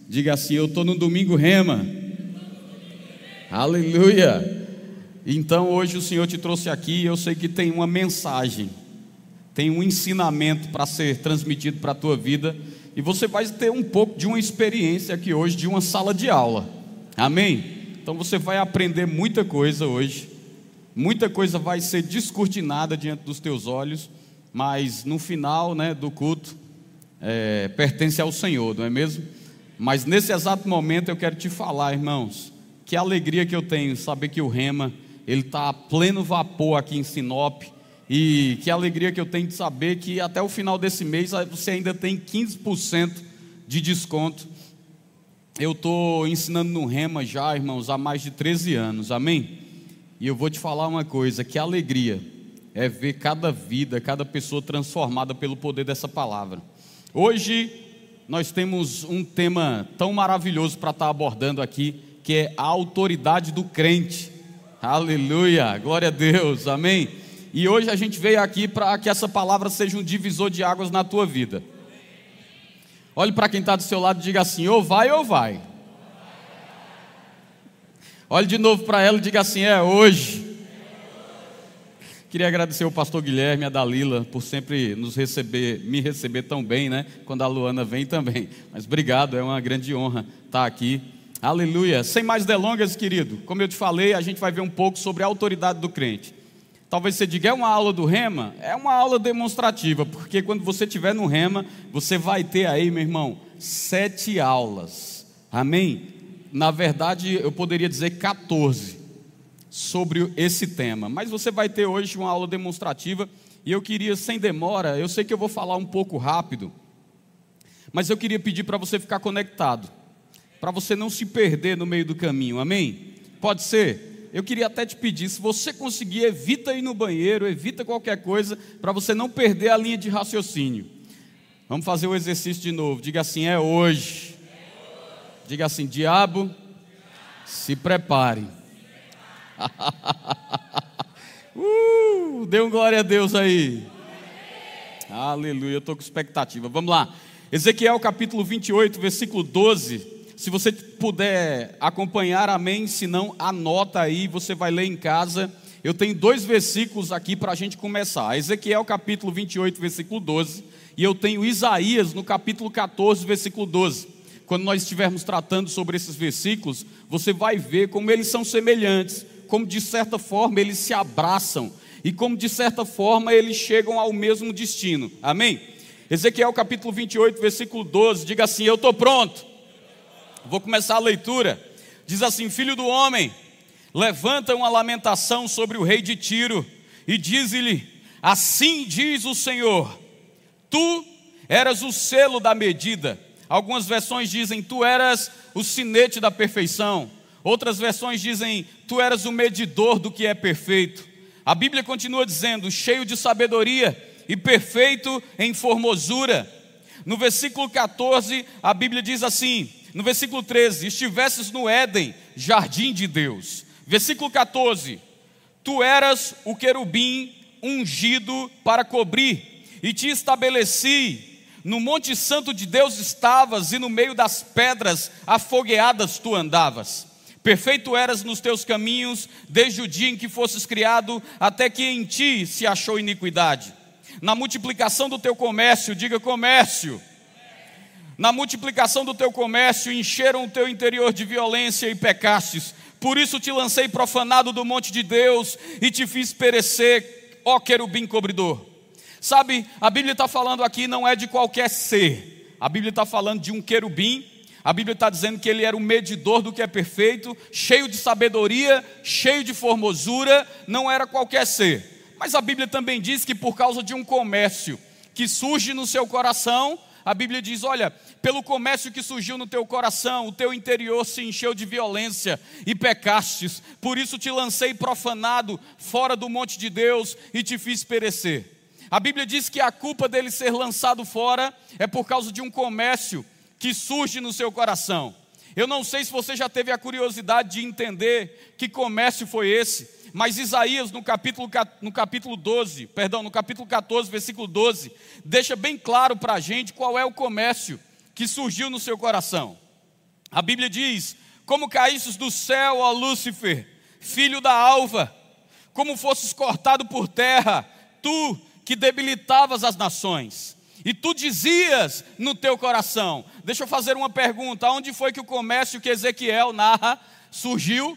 Diga assim: eu estou no domingo rema. Aleluia. Então hoje o Senhor te trouxe aqui. Eu sei que tem uma mensagem, tem um ensinamento para ser transmitido para a tua vida. E você vai ter um pouco de uma experiência aqui hoje, de uma sala de aula. Amém? Então você vai aprender muita coisa hoje. Muita coisa vai ser descortinada diante dos teus olhos. Mas no final, do culto, pertence ao Senhor, não é mesmo? Mas nesse exato momento eu quero te falar, irmãos, que alegria que eu tenho saber que o Rema, ele está a pleno vapor aqui em Sinop. E que alegria que eu tenho de saber que até o final desse mês você ainda tem 15% de desconto. Eu estou ensinando no Rema já, irmãos, há mais de 13 anos, amém? E eu vou te falar uma coisa, que alegria é ver cada vida, cada pessoa transformada pelo poder dessa palavra. Hoje nós temos um tema tão maravilhoso para estar abordando aqui, que é a autoridade do crente. Aleluia, glória a Deus, amém? E hoje a gente veio aqui para que essa palavra seja um divisor de águas na tua vida. Olhe para quem está do seu lado e diga assim: ou vai ou vai. Olhe de novo para ela e diga assim: é hoje. Queria agradecer ao pastor Guilherme e a Dalila por sempre me receber tão bem, quando a Luana vem também. Mas obrigado, é uma grande honra estar aqui. Aleluia. Sem mais delongas, querido, como eu te falei, a gente vai ver um pouco sobre a autoridade do crente. Talvez você diga: é uma aula do Rema? É uma aula demonstrativa, porque quando você estiver no Rema, você vai ter aí, meu irmão, 7 aulas, amém? Na verdade, eu poderia dizer 14, sobre esse tema, mas você vai ter hoje uma aula demonstrativa, e eu queria, sem demora, eu sei que eu vou falar um pouco rápido, mas eu queria pedir para você ficar conectado, para você não se perder no meio do caminho, amém? Pode ser? Eu queria até te pedir, se você conseguir, evita ir no banheiro, evita qualquer coisa, para você não perder a linha de raciocínio. Vamos fazer o exercício de novo. Diga assim: é hoje. Diga assim: diabo, se prepare. Dê um glória a Deus aí. Aleluia, eu estou com expectativa. Vamos lá. Ezequiel capítulo 28, versículo 12. Se você puder acompanhar, amém. Se não, anota aí, você vai ler em casa. Eu tenho 2 versículos aqui para a gente começar. Ezequiel capítulo 28, versículo 12. E eu tenho Isaías no capítulo 14, versículo 12. Quando nós estivermos tratando sobre esses versículos, você vai ver como eles são semelhantes, como de certa forma eles se abraçam, e como de certa forma eles chegam ao mesmo destino, amém? Ezequiel capítulo 28, versículo 12, diga assim: eu estou pronto. Vou começar a leitura. Diz assim: filho do homem, levanta uma lamentação sobre o rei de Tiro, e diz-lhe: assim diz o Senhor, tu eras o selo da medida. Algumas versões dizem: tu eras o sinete da perfeição. Outras versões dizem: tu eras o medidor do que é perfeito. A Bíblia continua dizendo: cheio de sabedoria e perfeito em formosura. No versículo 14, a Bíblia diz assim, no versículo 13: estivesses no Éden, jardim de Deus. Versículo 14: tu eras o querubim ungido para cobrir, e te estabeleci. No monte santo de Deus estavas, e no meio das pedras afogueadas tu andavas. Perfeito eras nos teus caminhos, desde o dia em que fosses criado, até que em ti se achou iniquidade. Na multiplicação do teu comércio, diga comércio. Na multiplicação do teu comércio, encheram o teu interior de violência e pecastes. Por isso te lancei profanado do monte de Deus, e te fiz perecer, ó querubim cobridor. Sabe, a Bíblia está falando aqui não é de qualquer ser. A Bíblia está falando de um querubim. A Bíblia está dizendo que ele era o medidor do que é perfeito, cheio de sabedoria, cheio de formosura, não era qualquer ser. Mas a Bíblia também diz que por causa de um comércio que surge no seu coração, a Bíblia diz: olha, pelo comércio que surgiu no teu coração, o teu interior se encheu de violência e pecastes, por isso te lancei profanado fora do monte de Deus e te fiz perecer. A Bíblia diz que a culpa dele ser lançado fora é por causa de um comércio que surge no seu coração. Eu não sei se você já teve a curiosidade de entender que comércio foi esse, mas Isaías no capítulo 14, versículo 12, deixa bem claro para a gente qual é o comércio que surgiu no seu coração. A Bíblia diz: como caístes do céu, ó Lúcifer, filho da alva, como fosses cortado por terra, tu que debilitavas as nações. E tu dizias no teu coração. Deixa eu fazer uma pergunta: onde foi que o comércio que Ezequiel narra surgiu?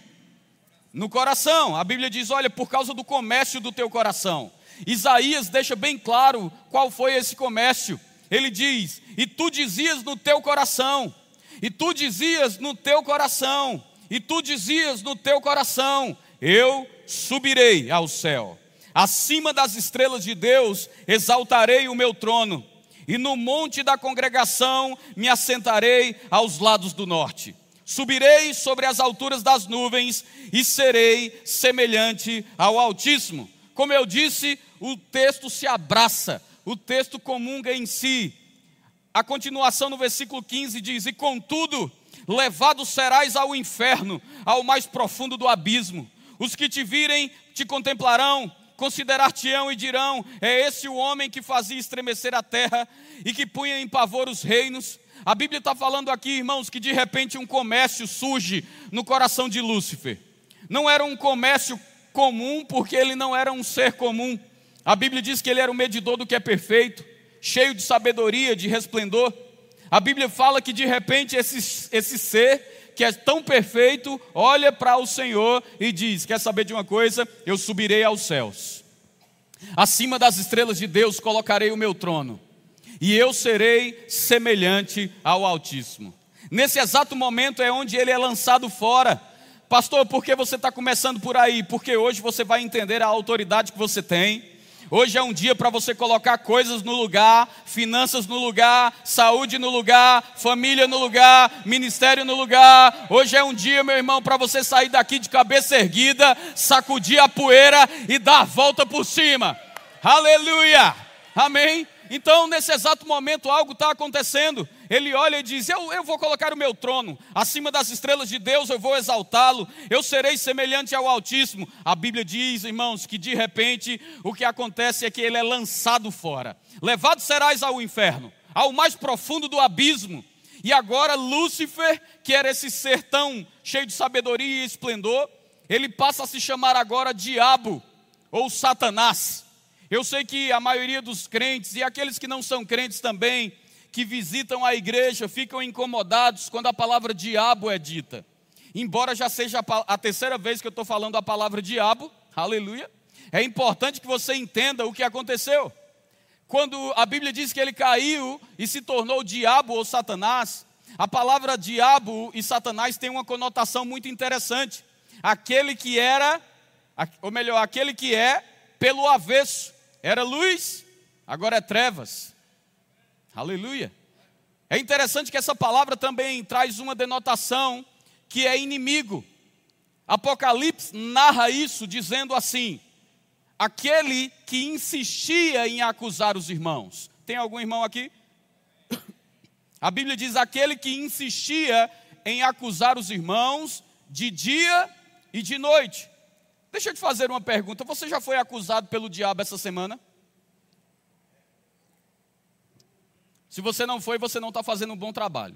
No coração. A Bíblia diz: olha, por causa do comércio do teu coração. Isaías deixa bem claro qual foi esse comércio. Ele diz: e tu dizias no teu coração, e tu dizias no teu coração, e tu dizias no teu coração: eu subirei ao céu, acima das estrelas de Deus exaltarei o meu trono, e no monte da congregação me assentarei aos lados do norte. Subirei sobre as alturas das nuvens e serei semelhante ao Altíssimo. Como eu disse, o texto se abraça, o texto comunga em si. A continuação no versículo 15 diz: e contudo, levado serás ao inferno, ao mais profundo do abismo. Os que te virem te contemplarão, considerar-te-ão e dirão: é esse o homem que fazia estremecer a terra e que punha em pavor os reinos. A Bíblia está falando aqui, irmãos, que de repente um comércio surge no coração de Lúcifer. Não era um comércio comum, porque ele não era um ser comum. A Bíblia diz que ele era o medidor do que é perfeito, cheio de sabedoria, de resplendor. A Bíblia fala que de repente esse ser que é tão perfeito olha para o Senhor e diz: quer saber de uma coisa? Eu subirei aos céus, acima das estrelas de Deus colocarei o meu trono, e eu serei semelhante ao Altíssimo. Nesse exato momento é onde ele é lançado fora. Pastor, por que você está começando por aí? Porque hoje você vai entender a autoridade que você tem. Hoje é um dia para você colocar coisas no lugar, finanças no lugar, saúde no lugar, família no lugar, ministério no lugar. Hoje é um dia, meu irmão, para você sair daqui de cabeça erguida, sacudir a poeira e dar a volta por cima. Aleluia! Amém? Então, nesse exato momento, algo está acontecendo. Ele olha e diz: eu vou colocar o meu trono acima das estrelas de Deus, eu vou exaltá-lo, eu serei semelhante ao Altíssimo. A Bíblia diz, irmãos, que de repente o que acontece é que ele é lançado fora. Levado serás ao inferno, ao mais profundo do abismo. E agora Lúcifer, que era esse ser tão cheio de sabedoria e esplendor, ele passa a se chamar agora Diabo ou Satanás. Eu sei que a maioria dos crentes e aqueles que não são crentes também, que visitam a igreja, ficam incomodados quando a palavra diabo é dita. Embora já seja a terceira vez que eu estou falando a palavra diabo, aleluia, é importante que você entenda o que aconteceu. Quando a Bíblia diz que ele caiu e se tornou diabo ou Satanás, a palavra diabo e Satanás tem uma conotação muito interessante. Aquele que era, ou melhor, aquele que é pelo avesso. Era luz, agora é trevas. Aleluia. É interessante que essa palavra também traz uma denotação que é inimigo. Apocalipse narra isso dizendo assim: aquele que insistia em acusar os irmãos. Tem algum irmão aqui? A Bíblia diz: aquele que insistia em acusar os irmãos de dia e de noite. Deixa eu te fazer uma pergunta: você já foi acusado pelo diabo essa semana? Se você não foi, você não está fazendo um bom trabalho.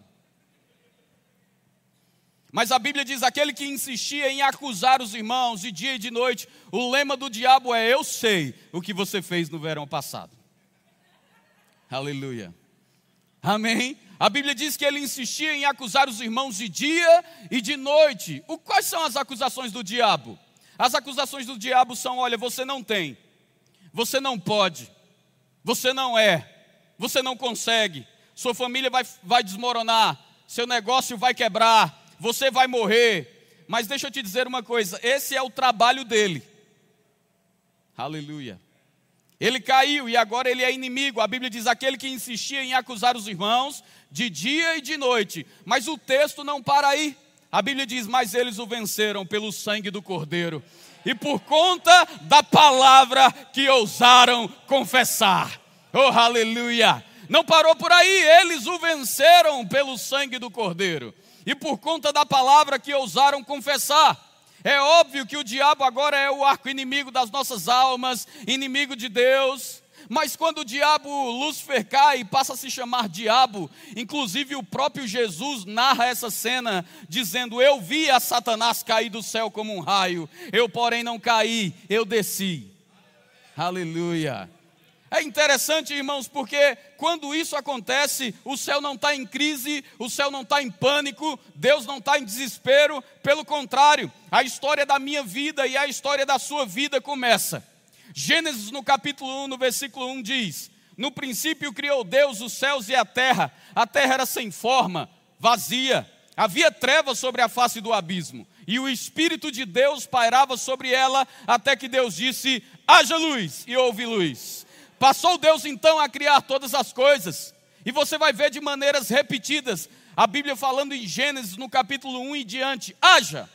Mas a Bíblia diz: aquele que insistia em acusar os irmãos de dia e de noite. O lema do diabo é: eu sei o que você fez no verão passado. Aleluia. Amém? A Bíblia diz que ele insistia em acusar os irmãos de dia e de noite. Quais são as acusações do diabo? As acusações do diabo são: olha, você não tem, você não pode, você não é, você não consegue, sua família vai desmoronar, seu negócio vai quebrar, você vai morrer. Mas deixa eu te dizer uma coisa: esse é o trabalho dele. Aleluia. Ele caiu e agora ele é inimigo. A Bíblia diz: aquele que insistia em acusar os irmãos de dia e de noite. Mas o texto não para aí. A Bíblia diz: mas eles o venceram pelo sangue do Cordeiro e por conta da palavra que ousaram confessar. Oh, aleluia! Não parou por aí, eles o venceram pelo sangue do Cordeiro e por conta da palavra que ousaram confessar. É óbvio que o diabo agora é o arqui-inimigo das nossas almas, inimigo de Deus. Mas quando o diabo, Lúcifer, cai e passa a se chamar diabo, inclusive o próprio Jesus narra essa cena, dizendo: eu vi a Satanás cair do céu como um raio, eu porém não caí, eu desci. Aleluia. É interessante, irmãos, porque quando isso acontece, o céu não está em crise, o céu não está em pânico, Deus não está em desespero, pelo contrário, a história da minha vida e a história da sua vida começa. Gênesis no capítulo 1, no versículo 1 diz: no princípio criou Deus os céus e a terra era sem forma, vazia, havia trevas sobre a face do abismo, e o Espírito de Deus pairava sobre ela, até que Deus disse: haja luz, e houve luz. Passou Deus então a criar todas as coisas, e você vai ver de maneiras repetidas, a Bíblia falando em Gênesis no capítulo 1 e diante: haja,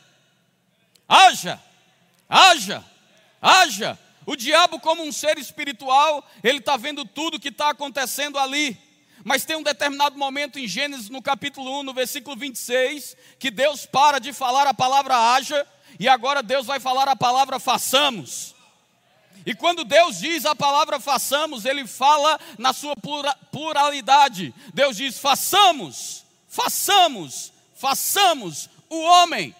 haja, haja, haja. O diabo, como um ser espiritual, ele está vendo tudo que está acontecendo ali. Mas tem um determinado momento em Gênesis, no capítulo 1, no versículo 26, que Deus para de falar a palavra haja, e agora Deus vai falar a palavra façamos. E quando Deus diz a palavra façamos, Ele fala na sua pluralidade. Deus diz: façamos, façamos, façamos o homem.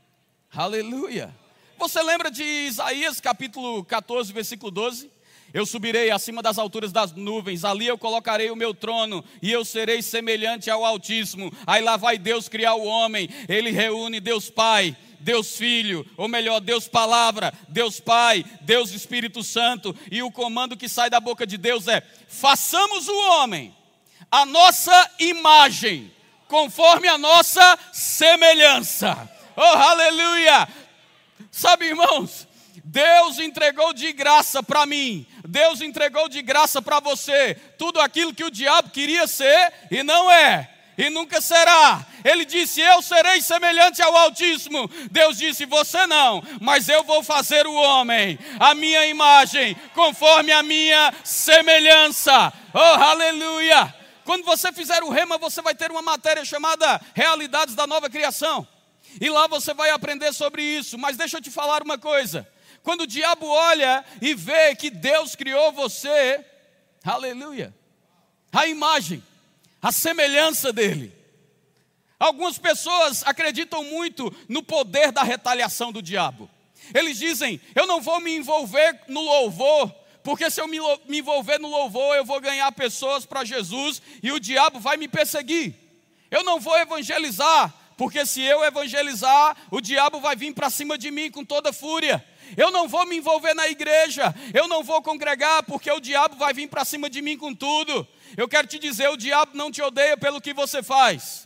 Aleluia. Você lembra de Isaías capítulo 14, versículo 12? Eu subirei acima das alturas das nuvens, ali eu colocarei o meu trono, e eu serei semelhante ao Altíssimo. Aí lá vai Deus criar o homem, Ele reúne Deus Pai, Deus Filho, ou melhor, Deus Palavra, Deus Pai, Deus Espírito Santo, e o comando que sai da boca de Deus é: façamos o homem a nossa imagem, conforme a nossa semelhança. Oh, aleluia! Sabe, irmãos, Deus entregou de graça para mim, Deus entregou de graça para você, tudo aquilo que o diabo queria ser e não é, e nunca será. Ele disse: eu serei semelhante ao Altíssimo. Deus disse: você não, mas eu vou fazer o homem, a minha imagem, conforme a minha semelhança. Oh, aleluia! Quando você fizer o rema, você vai ter uma matéria chamada Realidades da Nova Criação, e lá você vai aprender sobre isso. Mas deixa eu te falar uma coisa: quando o diabo olha e vê que Deus criou você, aleluia, a imagem, a semelhança dele. Algumas pessoas acreditam muito no poder da retaliação do diabo. Eles dizem: eu não vou me envolver no louvor, porque se eu me envolver no louvor, eu vou ganhar pessoas para Jesus e o diabo vai me perseguir. Eu não vou evangelizar, porque se eu evangelizar, o diabo vai vir para cima de mim com toda fúria. Eu não vou me envolver na igreja, eu não vou congregar, porque o diabo vai vir para cima de mim com tudo. Eu quero te dizer, o diabo não te odeia pelo que você faz.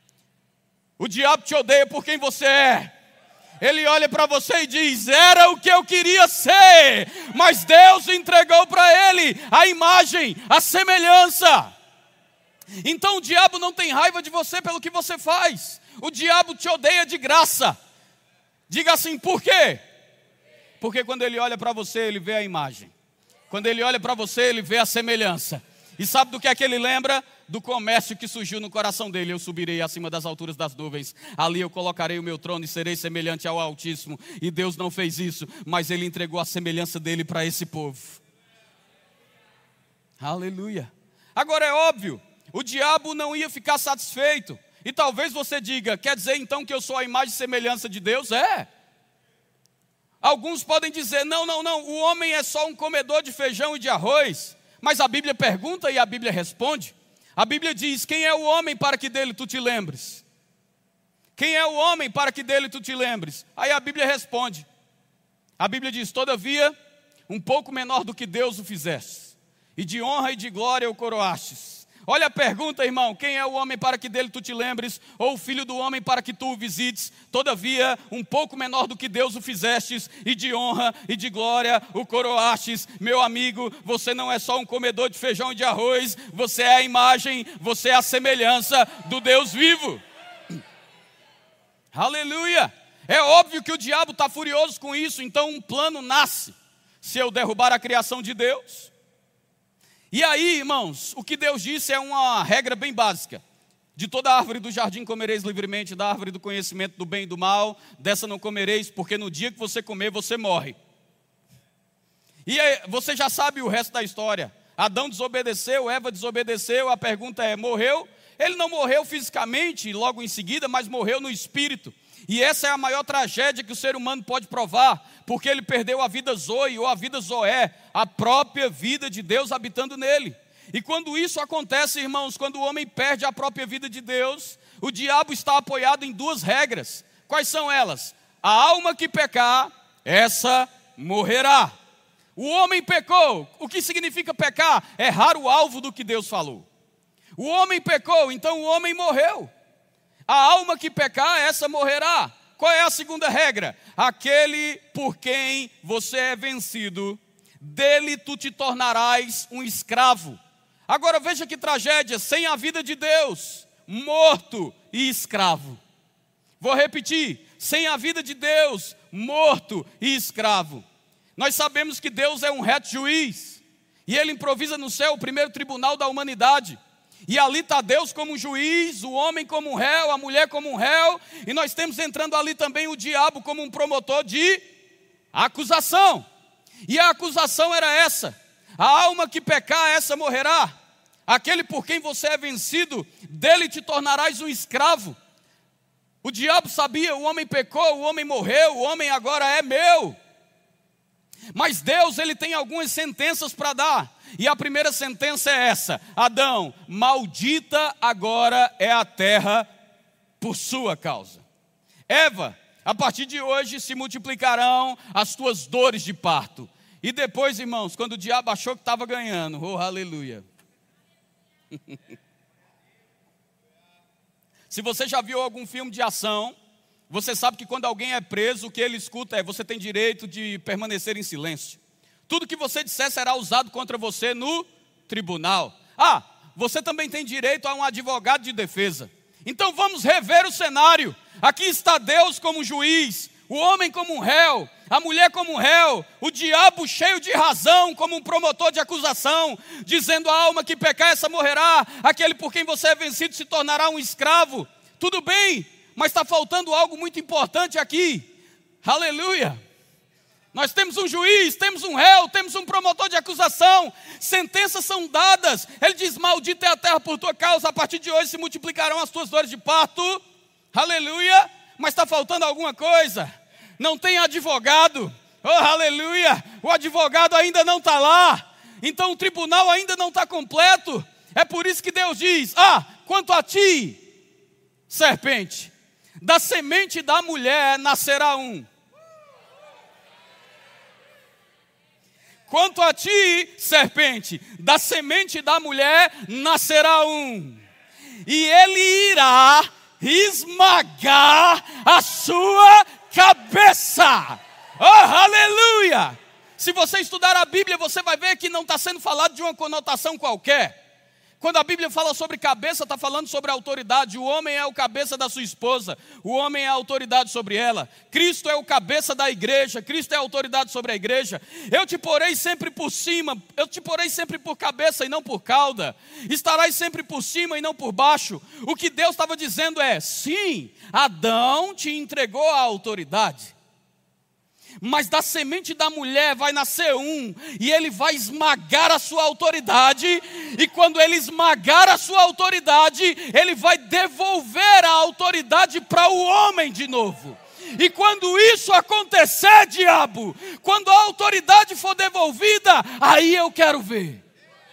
O diabo te odeia por quem você é. Ele olha para você e diz: era o que eu queria ser, mas Deus entregou para ele a imagem, a semelhança. Então o diabo não tem raiva de você pelo que você faz. O diabo te odeia de graça. Diga assim: por quê? Porque quando ele olha para você, ele vê a imagem. Quando ele olha para você, ele vê a semelhança. E sabe do que é que ele lembra? Do comércio que surgiu no coração dele: eu subirei acima das alturas das nuvens, ali eu colocarei o meu trono e serei semelhante ao Altíssimo. E Deus não fez isso, mas Ele entregou a semelhança dele para esse povo. Aleluia. Agora é óbvio, o diabo não ia ficar satisfeito. E talvez você diga: quer dizer então que eu sou a imagem e semelhança de Deus? É. Alguns podem dizer: não, o homem é só um comedor de feijão e de arroz. Mas a Bíblia pergunta e a Bíblia responde. A Bíblia diz: quem é o homem para que dele tu te lembres? Quem é o homem para que dele tu te lembres? Aí a Bíblia responde. A Bíblia diz: todavia, um pouco menor do que Deus o fizeste, e de honra e de glória o coroastes. Olha a pergunta, irmão: quem é o homem para que dele tu te lembres? Ou o filho do homem para que tu o visites? Todavia, um pouco menor do que Deus o fizestes, e de honra e de glória o coroastes. Meu amigo, você não é só um comedor de feijão e de arroz, você é a imagem, você é a semelhança do Deus vivo. Aleluia! É óbvio que o diabo está furioso com isso, então um plano nasce. Se eu derrubar a criação de Deus. E aí, irmãos, o que Deus disse é uma regra bem básica: de toda árvore do jardim comereis livremente, da árvore do conhecimento do bem e do mal, dessa não comereis, porque no dia que você comer, você morre. E aí, você já sabe o resto da história. Adão desobedeceu, Eva desobedeceu, a pergunta é, morreu? Ele não morreu fisicamente logo em seguida, mas morreu no espírito. E essa é a maior tragédia que o ser humano pode provar, porque ele perdeu a vida Zoe ou a vida Zoé, a própria vida de Deus habitando nele. E quando isso acontece, irmãos, quando o homem perde a própria vida de Deus, o diabo está apoiado em duas regras. Quais são elas? A alma que pecar, essa morrerá. O homem pecou. O que significa pecar? Errar o alvo do que Deus falou. O homem pecou, então o homem morreu. A alma que pecar, essa morrerá. Qual é a segunda regra? Aquele por quem você é vencido, dele tu te tornarás um escravo. Agora veja que tragédia, sem a vida de Deus, morto e escravo. Vou repetir, sem a vida de Deus, morto e escravo. Nós sabemos que Deus é um reto juiz, e Ele improvisa no céu o primeiro tribunal da humanidade. E ali está Deus como juiz, o homem como um réu, a mulher como um réu, e nós temos entrando ali também o diabo como um promotor de acusação. E a acusação era essa: a alma que pecar, essa morrerá. Aquele por quem você é vencido, dele te tornarás um escravo. O diabo sabia, o homem pecou, o homem morreu, o homem agora é meu. Mas Deus, Ele tem algumas sentenças para dar. E a primeira sentença é essa: Adão, maldita agora é a terra por sua causa. Eva, a partir de hoje se multiplicarão as tuas dores de parto. E depois, irmãos, quando o diabo achou que estava ganhando, oh aleluia. Se você já viu algum filme de ação, você sabe que quando alguém é preso, o que ele escuta é: você tem direito de permanecer em silêncio. Tudo que você disser será usado contra você no tribunal. Ah, você também tem direito a um advogado de defesa. Então vamos rever o cenário. Aqui está Deus como juiz, o homem como um réu, a mulher como um réu, o diabo cheio de razão como um promotor de acusação, dizendo: a alma que pecar, essa morrerá, aquele por quem você é vencido se tornará um escravo. Tudo bem, mas está faltando algo muito importante aqui. Aleluia. Nós temos um juiz, temos um réu, temos um promotor de acusação, sentenças são dadas. Ele diz: maldita é a terra por tua causa, a partir de hoje se multiplicarão as tuas dores de parto. Aleluia. Mas está faltando alguma coisa. Não tem advogado. Oh, aleluia. O advogado ainda não está lá. Então o tribunal ainda não está completo. É por isso que Deus diz: quanto a ti, serpente, da semente da mulher nascerá um. Quanto a ti, serpente, da semente da mulher nascerá um. E ele irá esmagar a sua cabeça. Oh, aleluia! Se você estudar a Bíblia, você vai ver que não está sendo falado de uma conotação qualquer. Quando a Bíblia fala sobre cabeça, está falando sobre autoridade. O homem é o cabeça da sua esposa, o homem é a autoridade sobre ela. Cristo é o cabeça da igreja, Cristo é a autoridade sobre a igreja. Eu te porei sempre por cima, eu te porei sempre por cabeça e não por cauda. Estarás sempre por cima e não por baixo. O que Deus estava dizendo é: sim, Adão te entregou a autoridade, mas da semente da mulher vai nascer um, e ele vai esmagar a sua autoridade, e quando ele esmagar a sua autoridade, ele vai devolver a autoridade para o homem de novo. E quando isso acontecer, diabo, quando a autoridade for devolvida, aí eu quero ver.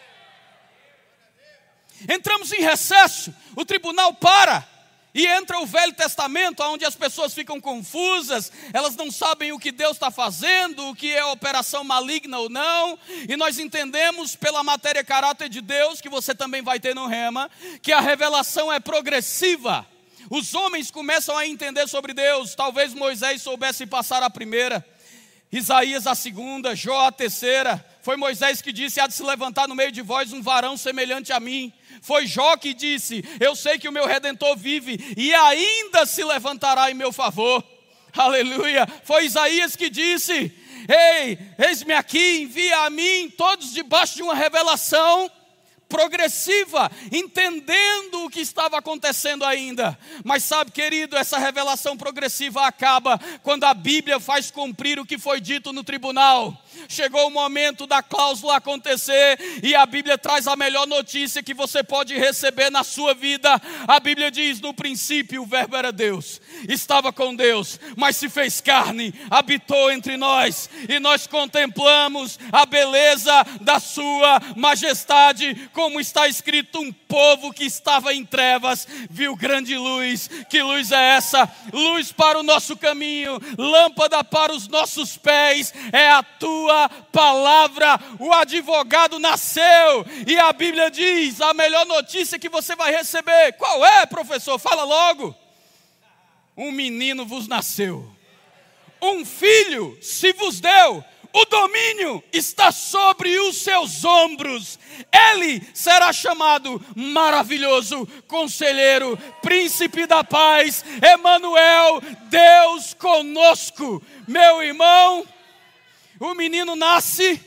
Entramos em recesso, o tribunal para. E entra o Velho Testamento, onde as pessoas ficam confusas, elas não sabem o que Deus está fazendo, o que é operação maligna ou não, e nós entendemos pela matéria caráter de Deus, que você também vai ter no Rema, que a revelação é progressiva. Os homens começam a entender sobre Deus. Talvez Moisés soubesse passar a primeira, Isaías a segunda, Jó a terceira. Foi Moisés que disse: há de se levantar no meio de vós um varão semelhante a mim. Foi Jó que disse: eu sei que o meu Redentor vive e ainda se levantará em meu favor. Aleluia. Foi Isaías que disse: ei, eis-me aqui, envia a mim. Todos debaixo de uma revelação progressiva, entendendo o que estava acontecendo ainda. Mas sabe, querido, essa revelação progressiva acaba quando a Bíblia faz cumprir o que foi dito no tribunal. Chegou o momento da cláusula acontecer, e a Bíblia traz a melhor notícia que você pode receber na sua vida. A Bíblia diz: no princípio o verbo era Deus, estava com Deus, mas se fez carne, habitou entre nós, e nós contemplamos a beleza da sua majestade, como está escrito: um povo que estava em trevas viu grande luz. Que luz é essa? Luz para o nosso caminho, lâmpada para os nossos pés, é a tua palavra. O advogado nasceu, e a Bíblia diz: a melhor notícia que você vai receber, qual é, professor? Fala logo. Um menino vos nasceu, um filho se vos deu, o domínio está sobre os seus ombros. Ele será chamado Maravilhoso, Conselheiro, Príncipe da Paz, Emanuel, Deus conosco. Meu irmão, o menino nasce,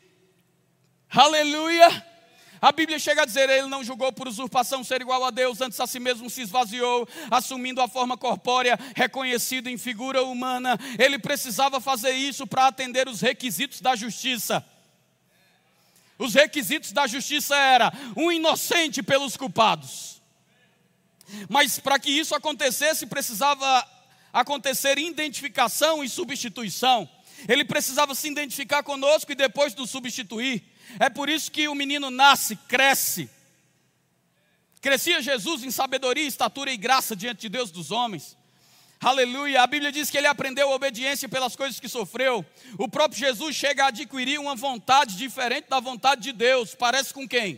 aleluia. A Bíblia chega a dizer: ele não julgou por usurpação ser igual a Deus, antes a si mesmo se esvaziou, assumindo a forma corpórea, reconhecido em figura humana. Ele precisava fazer isso para atender os requisitos da justiça. Os requisitos da justiça era um inocente pelos culpados. Mas para que isso acontecesse, precisava acontecer identificação e substituição. Ele precisava se identificar conosco e depois nos substituir. É por isso que o menino nasce, cresce. Crescia Jesus em sabedoria, estatura e graça diante de Deus dos homens. Aleluia. A Bíblia diz que ele aprendeu a obediência pelas coisas que sofreu. O próprio Jesus chega a adquirir uma vontade diferente da vontade de Deus. Parece com quem?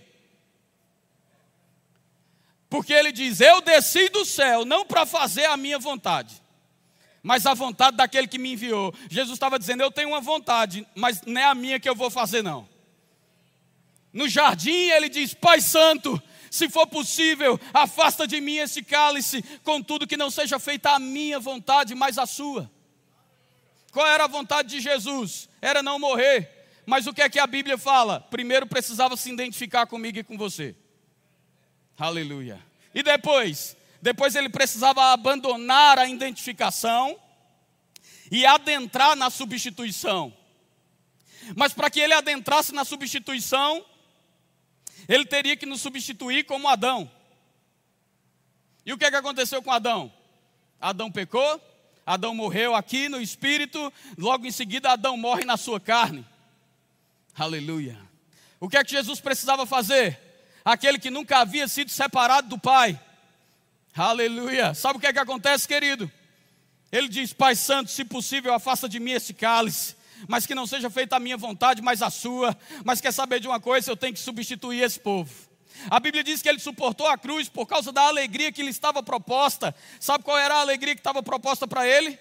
Porque ele diz: eu desci do céu não para fazer a minha vontade, mas a vontade daquele que me enviou. Jesus estava dizendo: eu tenho uma vontade, mas não é a minha que eu vou fazer não. No jardim ele diz: Pai Santo, se for possível, afasta de mim esse cálice, contudo que não seja feita a minha vontade, mas a sua. Qual era a vontade de Jesus? Era não morrer. Mas o que é que a Bíblia fala? Primeiro precisava se identificar comigo e com você. Aleluia. E depois ele precisava abandonar a identificação e adentrar na substituição. Mas para que ele adentrasse na substituição, ele teria que nos substituir como Adão. E o que é que aconteceu com Adão? Adão pecou, Adão morreu aqui no espírito, logo em seguida Adão morre na sua carne. Aleluia. O que é que Jesus precisava fazer? Aquele que nunca havia sido separado do Pai. Aleluia. Sabe o que é que acontece, querido? Ele diz: Pai Santo, se possível, afasta de mim esse cálice, mas que não seja feita a minha vontade, mas a sua. Mas quer saber de uma coisa? Eu tenho que substituir esse povo. A Bíblia diz que ele suportou a cruz por causa da alegria que lhe estava proposta. Sabe qual era a alegria que estava proposta para ele?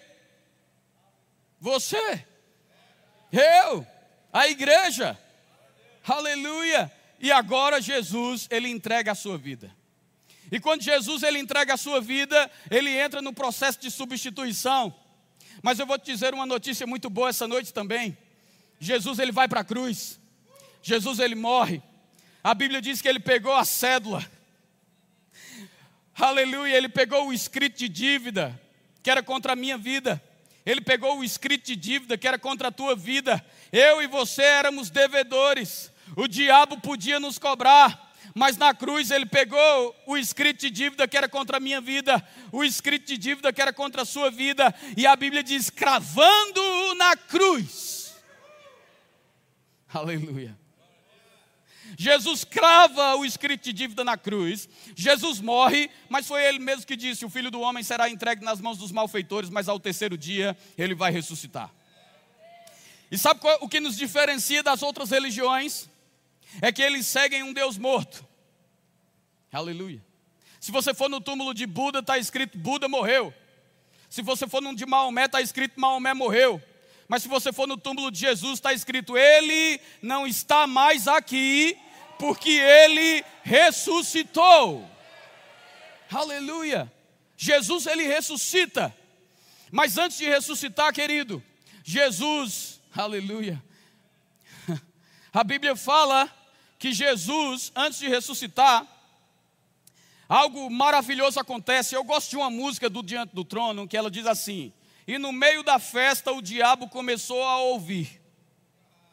Você, eu, a igreja. Aleluia. E agora Jesus, ele entrega a sua vida. E quando Jesus ele entrega a sua vida, ele entra no processo de substituição. Mas eu vou te dizer uma notícia muito boa essa noite também. Jesus ele vai para a cruz. Jesus ele morre. A Bíblia diz que ele pegou a cédula. Aleluia, ele pegou o escrito de dívida, que era contra a minha vida. Ele pegou o escrito de dívida, que era contra a tua vida. Eu e você éramos devedores. O diabo podia nos cobrar, mas na cruz ele pegou o escrito de dívida que era contra a minha vida, o escrito de dívida que era contra a sua vida, e a Bíblia diz: cravando-o na cruz. Aleluia. Jesus crava o escrito de dívida na cruz. Jesus morre, mas foi ele mesmo que disse: o Filho do Homem será entregue nas mãos dos malfeitores, mas ao terceiro dia ele vai ressuscitar. E sabe o que nos diferencia das outras religiões? É que eles seguem um Deus morto. Aleluia. Se você for no túmulo de Buda, está escrito: Buda morreu. Se você for no de Maomé, está escrito: Maomé morreu. Mas se você for no túmulo de Jesus, está escrito: ele não está mais aqui, porque ele ressuscitou. Aleluia. Jesus ele ressuscita. Mas antes de ressuscitar, querido, Jesus, aleluia, a Bíblia fala que Jesus, antes de ressuscitar, algo maravilhoso acontece. Eu gosto de uma música do Diante do Trono, que ela diz assim: e no meio da festa o diabo começou a ouvir.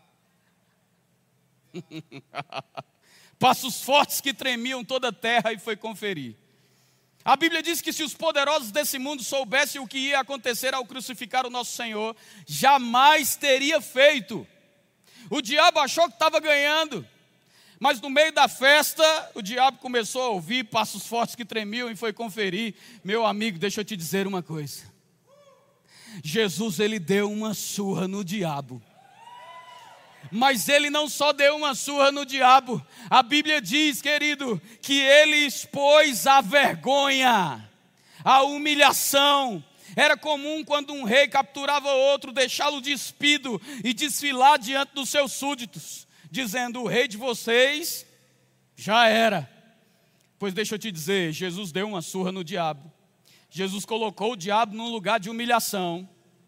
Passos fortes que tremiam toda a terra e foi conferir. A Bíblia diz que se os poderosos desse mundo soubessem o que ia acontecer ao crucificar o nosso Senhor, jamais teria feito. O diabo achou que estava ganhando, mas no meio da festa, o diabo começou a ouvir passos fortes que tremiam e foi conferir. Meu amigo, deixa eu te dizer uma coisa. Jesus, ele deu uma surra no diabo. Mas ele não só deu uma surra no diabo. A Bíblia diz, querido, que ele expôs a vergonha, a humilhação. Era comum quando um rei capturava outro, deixá-lo despido e desfilar diante dos seus súditos, dizendo: o rei de vocês já era. Pois deixa eu te dizer, Jesus deu uma surra no diabo. Jesus colocou o diabo num lugar de humilhação.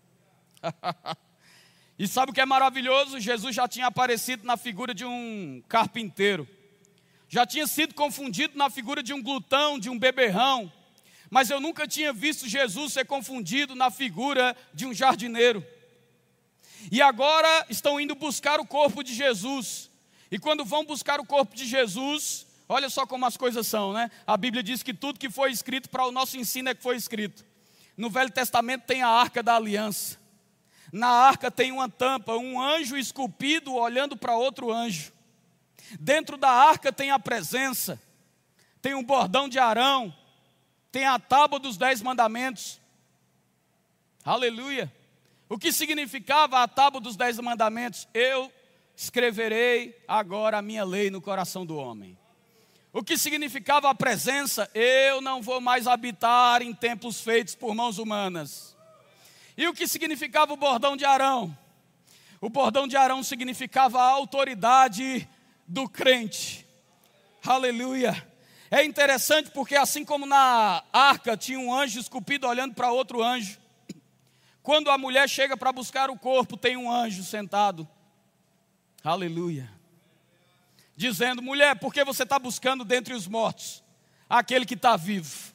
E sabe o que é maravilhoso? Jesus já tinha aparecido na figura de um carpinteiro. Já tinha sido confundido na figura de um glutão, de um beberrão. Mas eu nunca tinha visto Jesus ser confundido na figura de um jardineiro. E agora estão indo buscar o corpo de Jesus. E quando vão buscar o corpo de Jesus, olha só como as coisas são, né? A Bíblia diz que tudo que foi escrito para o nosso ensino é que foi escrito. No Velho Testamento tem a Arca da Aliança. Na arca tem uma tampa, um anjo esculpido olhando para outro anjo. Dentro da arca tem a presença, tem um bordão de Arão, tem a tábua dos 10 mandamentos. Aleluia! O que significava a tábua dos 10 mandamentos? Eu escreverei agora a minha lei no coração do homem. O que significava a presença? Eu não vou mais habitar em templos feitos por mãos humanas. E o que significava o bordão de Arão? O bordão de Arão significava a autoridade do crente. Aleluia! É interessante porque assim como na arca tinha um anjo esculpido olhando para outro anjo, quando a mulher chega para buscar o corpo, tem um anjo sentado. Aleluia! Dizendo: mulher, por que você está buscando dentre os mortos aquele que está vivo?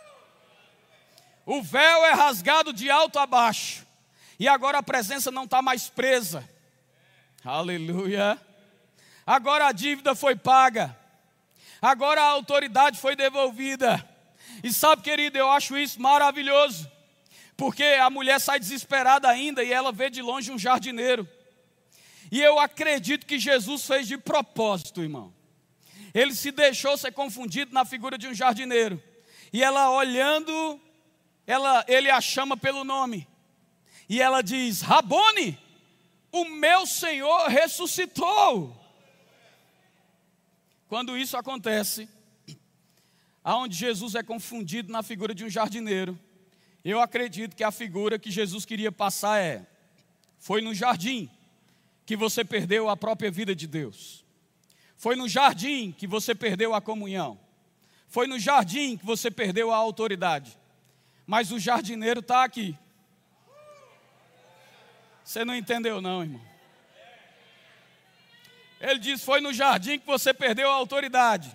O véu é rasgado de alto a baixo. E agora a presença não está mais presa. Aleluia. Agora a dívida foi paga. Agora a autoridade foi devolvida. E sabe, querido, eu acho isso maravilhoso. Porque a mulher sai desesperada ainda e ela vê de longe um jardineiro. E eu acredito que Jesus fez de propósito, irmão. Ele se deixou ser confundido na figura de um jardineiro. E ela olhando, ele a chama pelo nome. E ela diz: Rabone, o meu Senhor ressuscitou. Quando isso acontece, aonde Jesus é confundido na figura de um jardineiro, eu acredito que a figura que Jesus queria passar foi no jardim que você perdeu a própria vida de Deus. Foi no jardim que você perdeu a comunhão. Foi no jardim que você perdeu a autoridade. Mas o jardineiro está aqui. Você não entendeu não, irmão. Ele diz: foi no jardim que você perdeu a autoridade.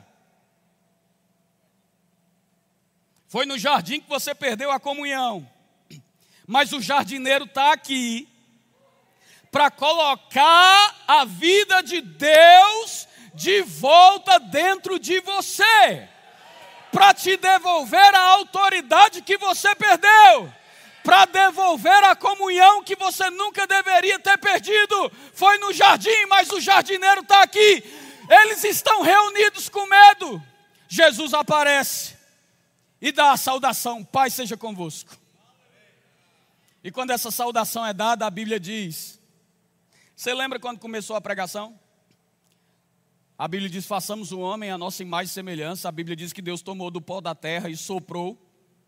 Foi no jardim que você perdeu a comunhão. Mas o jardineiro está aqui para colocar a vida de Deus de volta dentro de você, para te devolver a autoridade que você perdeu, para devolver a comunhão que você nunca deveria ter perdido. Foi no jardim, mas o jardineiro está aqui. Eles estão reunidos com medo. Jesus aparece e dá a saudação: paz seja convosco. E quando essa saudação é dada, a Bíblia diz, você lembra quando começou a pregação? A Bíblia diz: façamos o homem a nossa imagem e semelhança. A Bíblia diz que Deus tomou do pó da terra e soprou.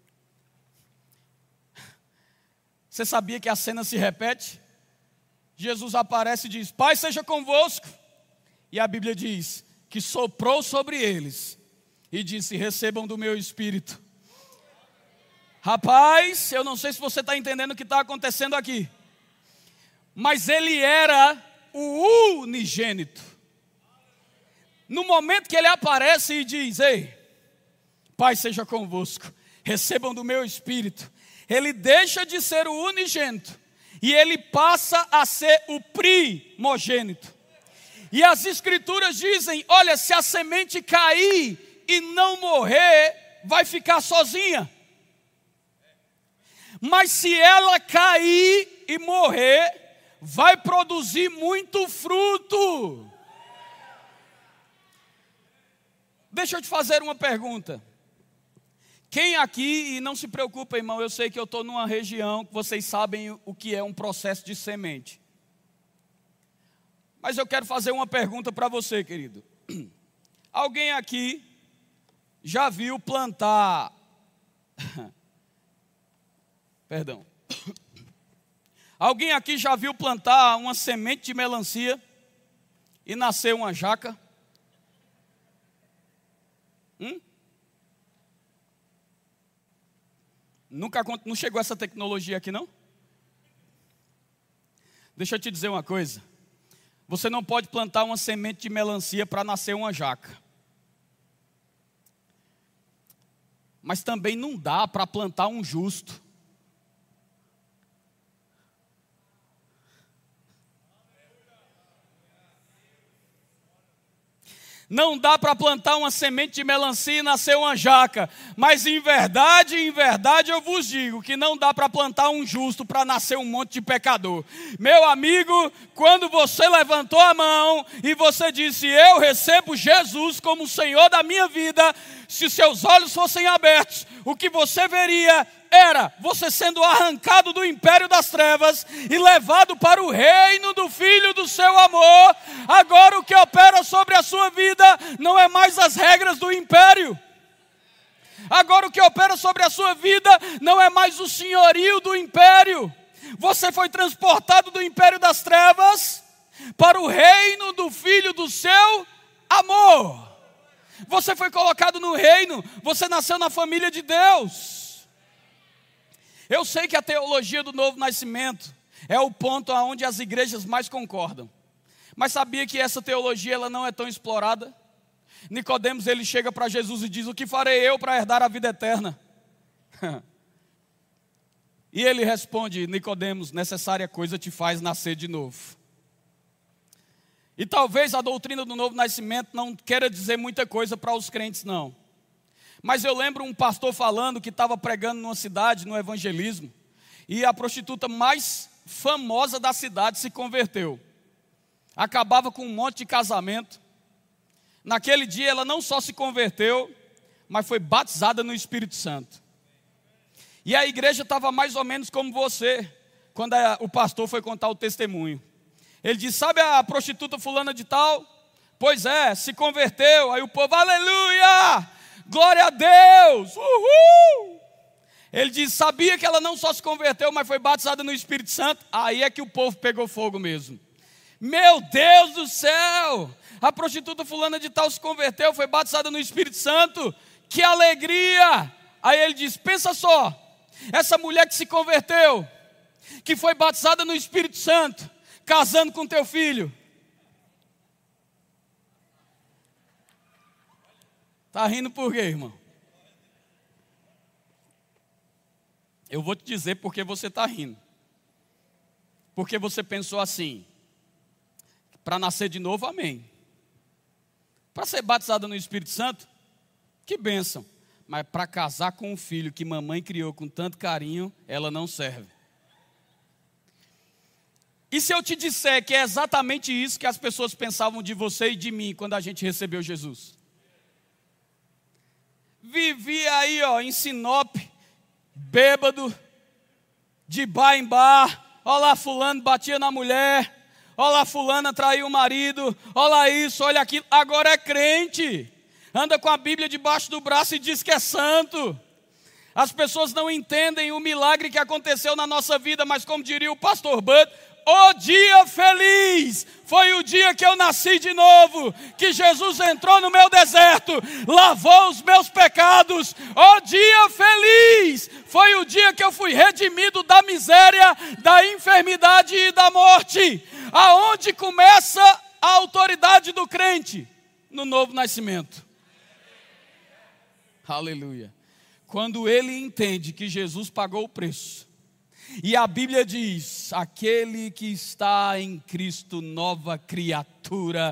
Você sabia que a cena se repete? Jesus aparece e diz: paz seja convosco. E a Bíblia diz que soprou sobre eles e disse: recebam do meu espírito. Rapaz, eu não sei se você está entendendo o que está acontecendo aqui, mas ele era o unigênito. No momento que ele aparece e diz: ei, paz seja convosco, recebam do meu espírito, ele deixa de ser o unigênito e ele passa a ser o primogênito. E as escrituras dizem, olha, se a semente cair e não morrer, vai ficar sozinha. Mas se ela cair e morrer, vai produzir muito fruto. Deixa eu te fazer uma pergunta. Quem aqui, e não se preocupa, irmão, eu sei que eu estou numa região que vocês sabem o que é um processo de semente. Mas eu quero fazer uma pergunta para você, querido. Alguém aqui já viu plantar... Perdão. Alguém aqui já viu plantar uma semente de melancia e nascer uma jaca? Não chegou essa tecnologia aqui, não? Deixa eu te dizer uma coisa. Você não pode plantar uma semente de melancia para nascer uma jaca. Mas também não dá para plantar um justo. Não dá para plantar uma semente de melancia e nascer uma jaca. Mas em verdade eu vos digo que não dá para plantar um justo para nascer um monte de pecador. Meu amigo, quando você levantou a mão e você disse, eu recebo Jesus como o Senhor da minha vida, se seus olhos fossem abertos, o que você veria era você sendo arrancado do império das trevas e levado para o reino do Filho do seu amor. Agora o que opera sobre a sua vida não é mais as regras do império. Agora o que opera sobre a sua vida não é mais o senhorio do império. Você foi transportado do império das trevas para o reino do Filho do seu amor. Você foi colocado no reino, você nasceu na família de Deus. Eu sei que a teologia do novo nascimento é o ponto onde as igrejas mais concordam. Mas sabia que essa teologia ela não é tão explorada? Nicodemos ele chega para Jesus e diz, o que farei eu para herdar a vida eterna? E ele responde, Nicodemos, necessária coisa te faz nascer de novo. E talvez a doutrina do novo nascimento não queira dizer muita coisa para os crentes não. Mas eu lembro um pastor falando que estava pregando numa cidade, no evangelismo, e a prostituta mais famosa da cidade se converteu. Acabava com um monte de casamento. Naquele dia ela não só se converteu, mas foi batizada no Espírito Santo. E a igreja estava mais ou menos como você, quando o pastor foi contar o testemunho. Ele disse, sabe a prostituta fulana de tal? Pois é, se converteu. Aí o povo, aleluia! Glória a Deus! Uhul! Ele diz, sabia que ela não só se converteu, mas foi batizada no Espírito Santo? Aí é que o povo pegou fogo mesmo. Meu Deus do céu! A prostituta fulana de tal se converteu, foi batizada no Espírito Santo? Que alegria! Aí ele diz, pensa só, essa mulher que se converteu, que foi batizada no Espírito Santo, casando com teu filho. Está rindo por quê, irmão? Eu vou te dizer porque você está rindo. Porque você pensou assim, para nascer de novo, amém. Para ser batizada no Espírito Santo, que bênção. Mas para casar com um filho que mamãe criou com tanto carinho, ela não serve. E se eu te disser que é exatamente isso que as pessoas pensavam de você e de mim quando a gente recebeu Jesus? Vivia aí, em Sinop, bêbado, de bar em bar. Olha lá fulano batia na mulher. Olha lá fulana traiu o marido. Olha lá isso, olha aquilo. Agora é crente. Anda com a Bíblia debaixo do braço e diz que é santo. As pessoas não entendem o milagre que aconteceu na nossa vida. Mas como diria o pastor Bud, o dia feliz foi o dia que eu nasci de novo, que Jesus entrou no meu deserto, lavou os meus pecados. O dia feliz foi o dia que eu fui redimido da miséria, da enfermidade e da morte. Aonde começa a autoridade do crente? No novo nascimento. Aleluia. Quando ele entende que Jesus pagou o preço, E a Bíblia diz: aquele que está em Cristo, nova criatura.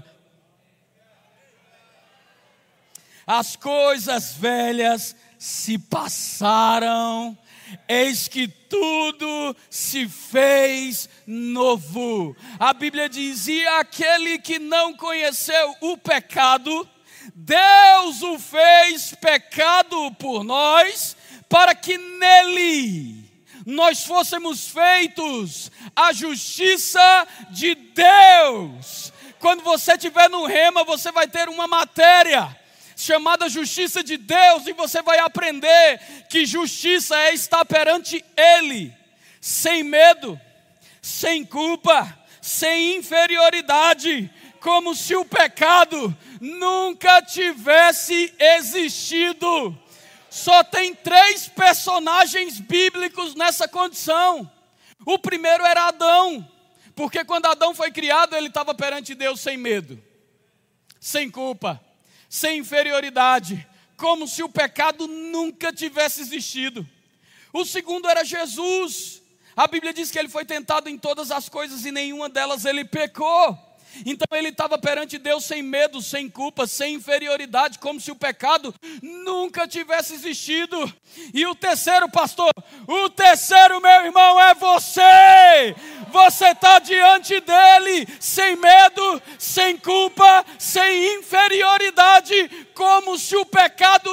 As coisas velhas se passaram, eis que tudo se fez novo. A Bíblia diz: e aquele que não conheceu o pecado, Deus o fez pecado por nós, para que nele nós fôssemos feitos a justiça de Deus. Quando você estiver no rema, você vai ter uma matéria chamada justiça de Deus, e você vai aprender que justiça é estar perante Ele, sem medo, sem culpa, sem inferioridade, como se o pecado nunca tivesse existido. Só tem 3 personagens bíblicos nessa condição. O primeiro era Adão, porque quando Adão foi criado, ele estava perante Deus sem medo, sem culpa, sem inferioridade, como se o pecado nunca tivesse existido. O segundo era Jesus. A Bíblia diz que ele foi tentado em todas as coisas e nenhuma delas ele pecou. Então ele estava perante Deus sem medo, sem culpa, sem inferioridade, como se o pecado nunca tivesse existido. E o terceiro, pastor, o terceiro, meu irmão, é você. Você está diante dele sem medo, sem culpa, sem inferioridade, como se o pecado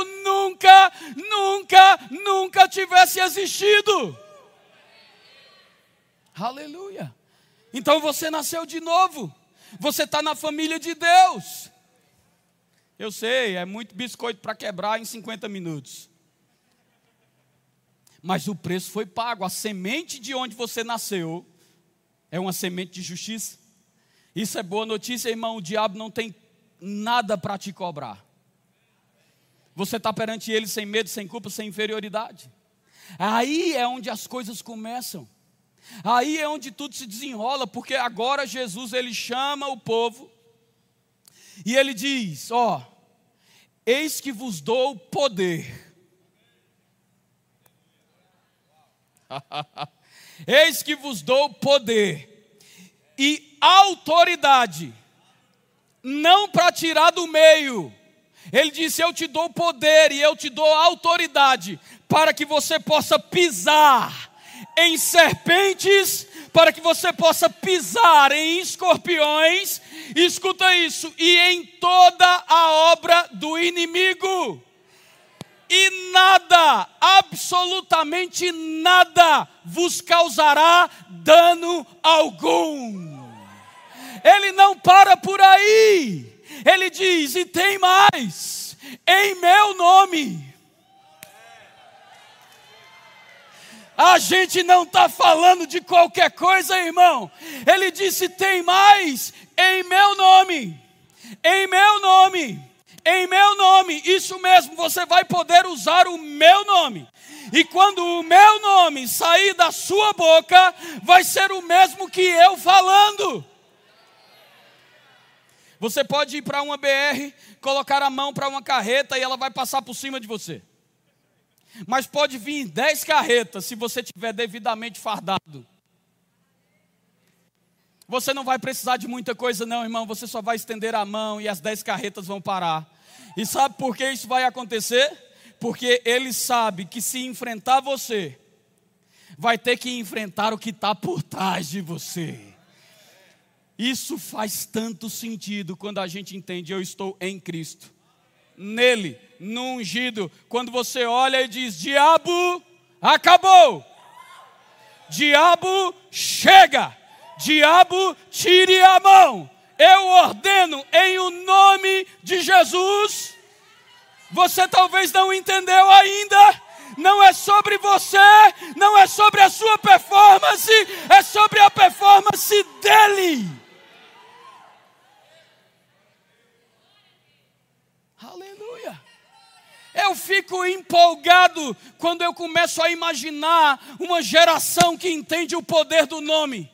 nunca tivesse existido. Aleluia. Então você nasceu de novo. Você está na família de Deus. Eu sei, é muito biscoito para quebrar em 50 minutos. Mas o preço foi pago. A semente de onde você nasceu é uma semente de justiça. Isso é boa notícia, irmão. O diabo não tem nada para te cobrar. Você está perante ele sem medo, sem culpa, sem inferioridade. Aí é onde as coisas começam. Aí é onde tudo se desenrola, porque agora Jesus, ele chama o povo e ele diz: ó, eis que vos dou poder. Eis que vos dou poder e autoridade, não para tirar do meio. Ele disse: eu te dou poder e eu te dou autoridade para que você possa pisar em serpentes, para que você possa pisar em escorpiões, escuta isso, e em toda a obra do inimigo, e nada, absolutamente nada, vos causará dano algum. Ele não para por aí, ele diz: e tem mais, em meu nome. A gente não está falando de qualquer coisa, irmão. Ele disse: tem mais em meu nome. Em meu nome. Em meu nome. Isso mesmo, você vai poder usar o meu nome. E quando o meu nome sair da sua boca, vai ser o mesmo que eu falando. Você pode ir para uma BR, colocar a mão para uma carreta e ela vai passar por cima de você. Mas pode vir 10 carretas se você estiver devidamente fardado. Você não vai precisar de muita coisa não, irmão. Você só vai estender a mão e as 10 carretas vão parar. E sabe por que isso vai acontecer? Porque ele sabe que se enfrentar você, vai ter que enfrentar o que está por trás de você. Isso faz tanto sentido quando a gente entende: eu estou em Cristo, nele, no ungido. Quando você olha e diz: diabo, acabou. Diabo, chega. Diabo, tire a mão. Eu ordeno em o nome de Jesus. Você talvez não entendeu ainda. Não é sobre você, não é sobre a sua performance, é sobre a performance dele. Aleluia. Eu fico empolgado quando eu começo a imaginar uma geração que entende o poder do nome.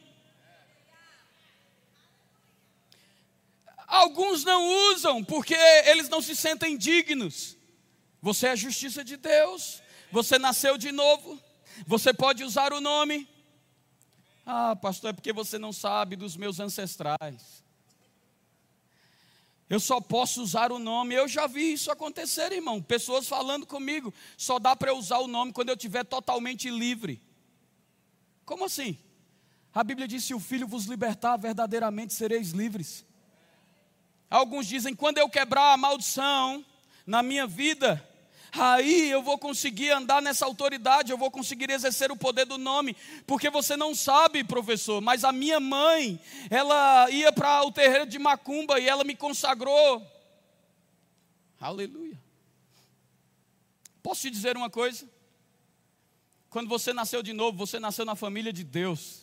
Alguns não usam porque eles não se sentem dignos. Você é a justiça de Deus, você nasceu de novo, você pode usar o nome. Ah, pastor, é porque você não sabe dos meus ancestrais. Eu só posso usar o nome. Eu já vi isso acontecer, irmão. Pessoas falando comigo, só dá para eu usar o nome quando eu estiver totalmente livre. Como assim? A Bíblia diz, se o Filho vos libertar, verdadeiramente sereis livres. Alguns dizem, quando eu quebrar a maldição na minha vida, aí eu vou conseguir andar nessa autoridade, eu vou conseguir exercer o poder do nome. Porque você não sabe, professor, mas a minha mãe, ela ia para o terreiro de Macumba e ela me consagrou. Aleluia. Posso te dizer uma coisa? Quando você nasceu de novo, você nasceu na família de Deus.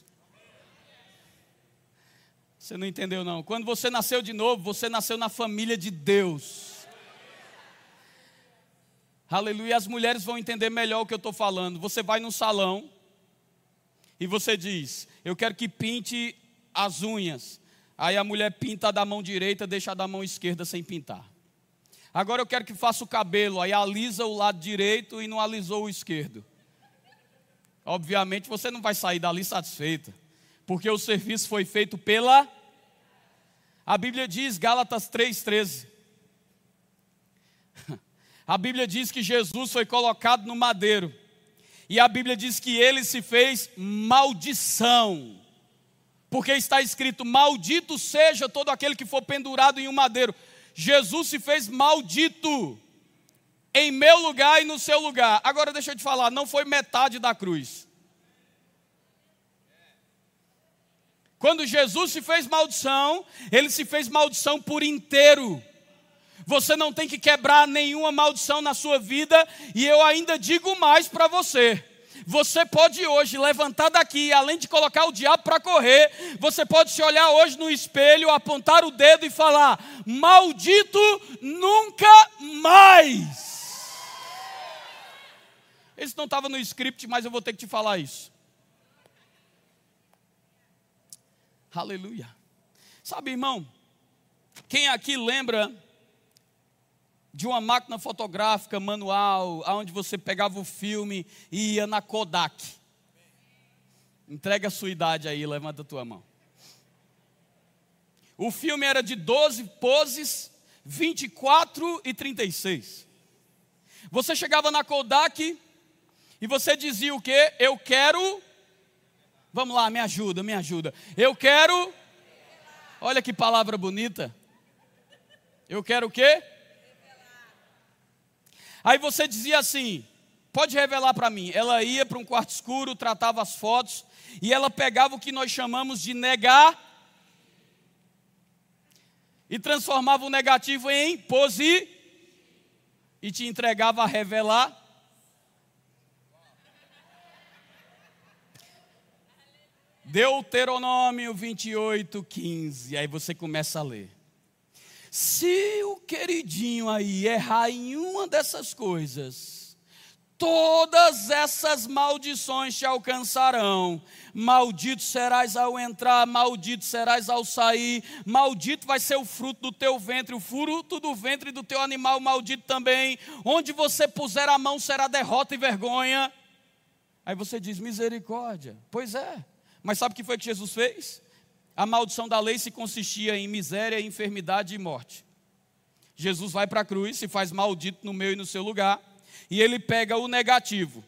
Você não entendeu não? Quando você nasceu de novo, você nasceu na família de Deus. Aleluia. As mulheres vão entender melhor o que eu estou falando. Você vai no salão e você diz, eu quero que pinte as unhas. Aí a mulher pinta da mão direita, deixa a da mão esquerda sem pintar. Agora eu quero que faça o cabelo. Aí alisa o lado direito e não alisou o esquerdo. Obviamente você não vai sair dali satisfeita, porque o serviço foi feito pela... A Bíblia diz, Gálatas 3,13. A Bíblia diz que Jesus foi colocado no madeiro. E a Bíblia diz que ele se fez maldição. Porque está escrito, maldito seja todo aquele que for pendurado em um madeiro. Jesus se fez maldito em meu lugar e no seu lugar. Agora deixa eu te falar, não foi metade da cruz. Quando Jesus se fez maldição, ele se fez maldição por inteiro. Você não tem que quebrar nenhuma maldição na sua vida. E eu ainda digo mais para você. Você pode hoje levantar daqui, além de colocar o diabo para correr, você pode se olhar hoje no espelho, apontar o dedo e falar, maldito nunca mais. Isso não estava no script, mas eu vou ter que te falar isso. Aleluia. Sabe, irmão, quem aqui lembra de uma máquina fotográfica manual, onde você pegava o filme e ia na Kodak? Entrega a sua idade aí, levanta a tua mão. O filme era de 12 poses, 24 e 36. Você chegava na Kodak e você dizia o quê? Eu quero... Vamos lá, me ajuda, me ajuda. Eu quero... Olha que palavra bonita. Eu quero o quê? Aí você dizia assim, pode revelar para mim. Ela ia para um quarto escuro, tratava as fotos, e ela pegava o que nós chamamos de negar, e transformava o negativo em pose, e te entregava a revelar. Deuteronômio 28:15. Aí você começa a ler. Se o queridinho aí errar em uma dessas coisas, todas essas maldições te alcançarão. Maldito serás ao entrar, maldito serás ao sair. Maldito vai ser o fruto do teu ventre, o fruto do ventre do teu animal maldito também. Onde você puser a mão será derrota e vergonha. Aí você diz, misericórdia. Pois é. Mas sabe o que foi que Jesus fez? A maldição da lei se consistia em miséria, enfermidade e morte. Jesus vai para a cruz, se faz maldito no meu e no seu lugar, e ele pega o negativo.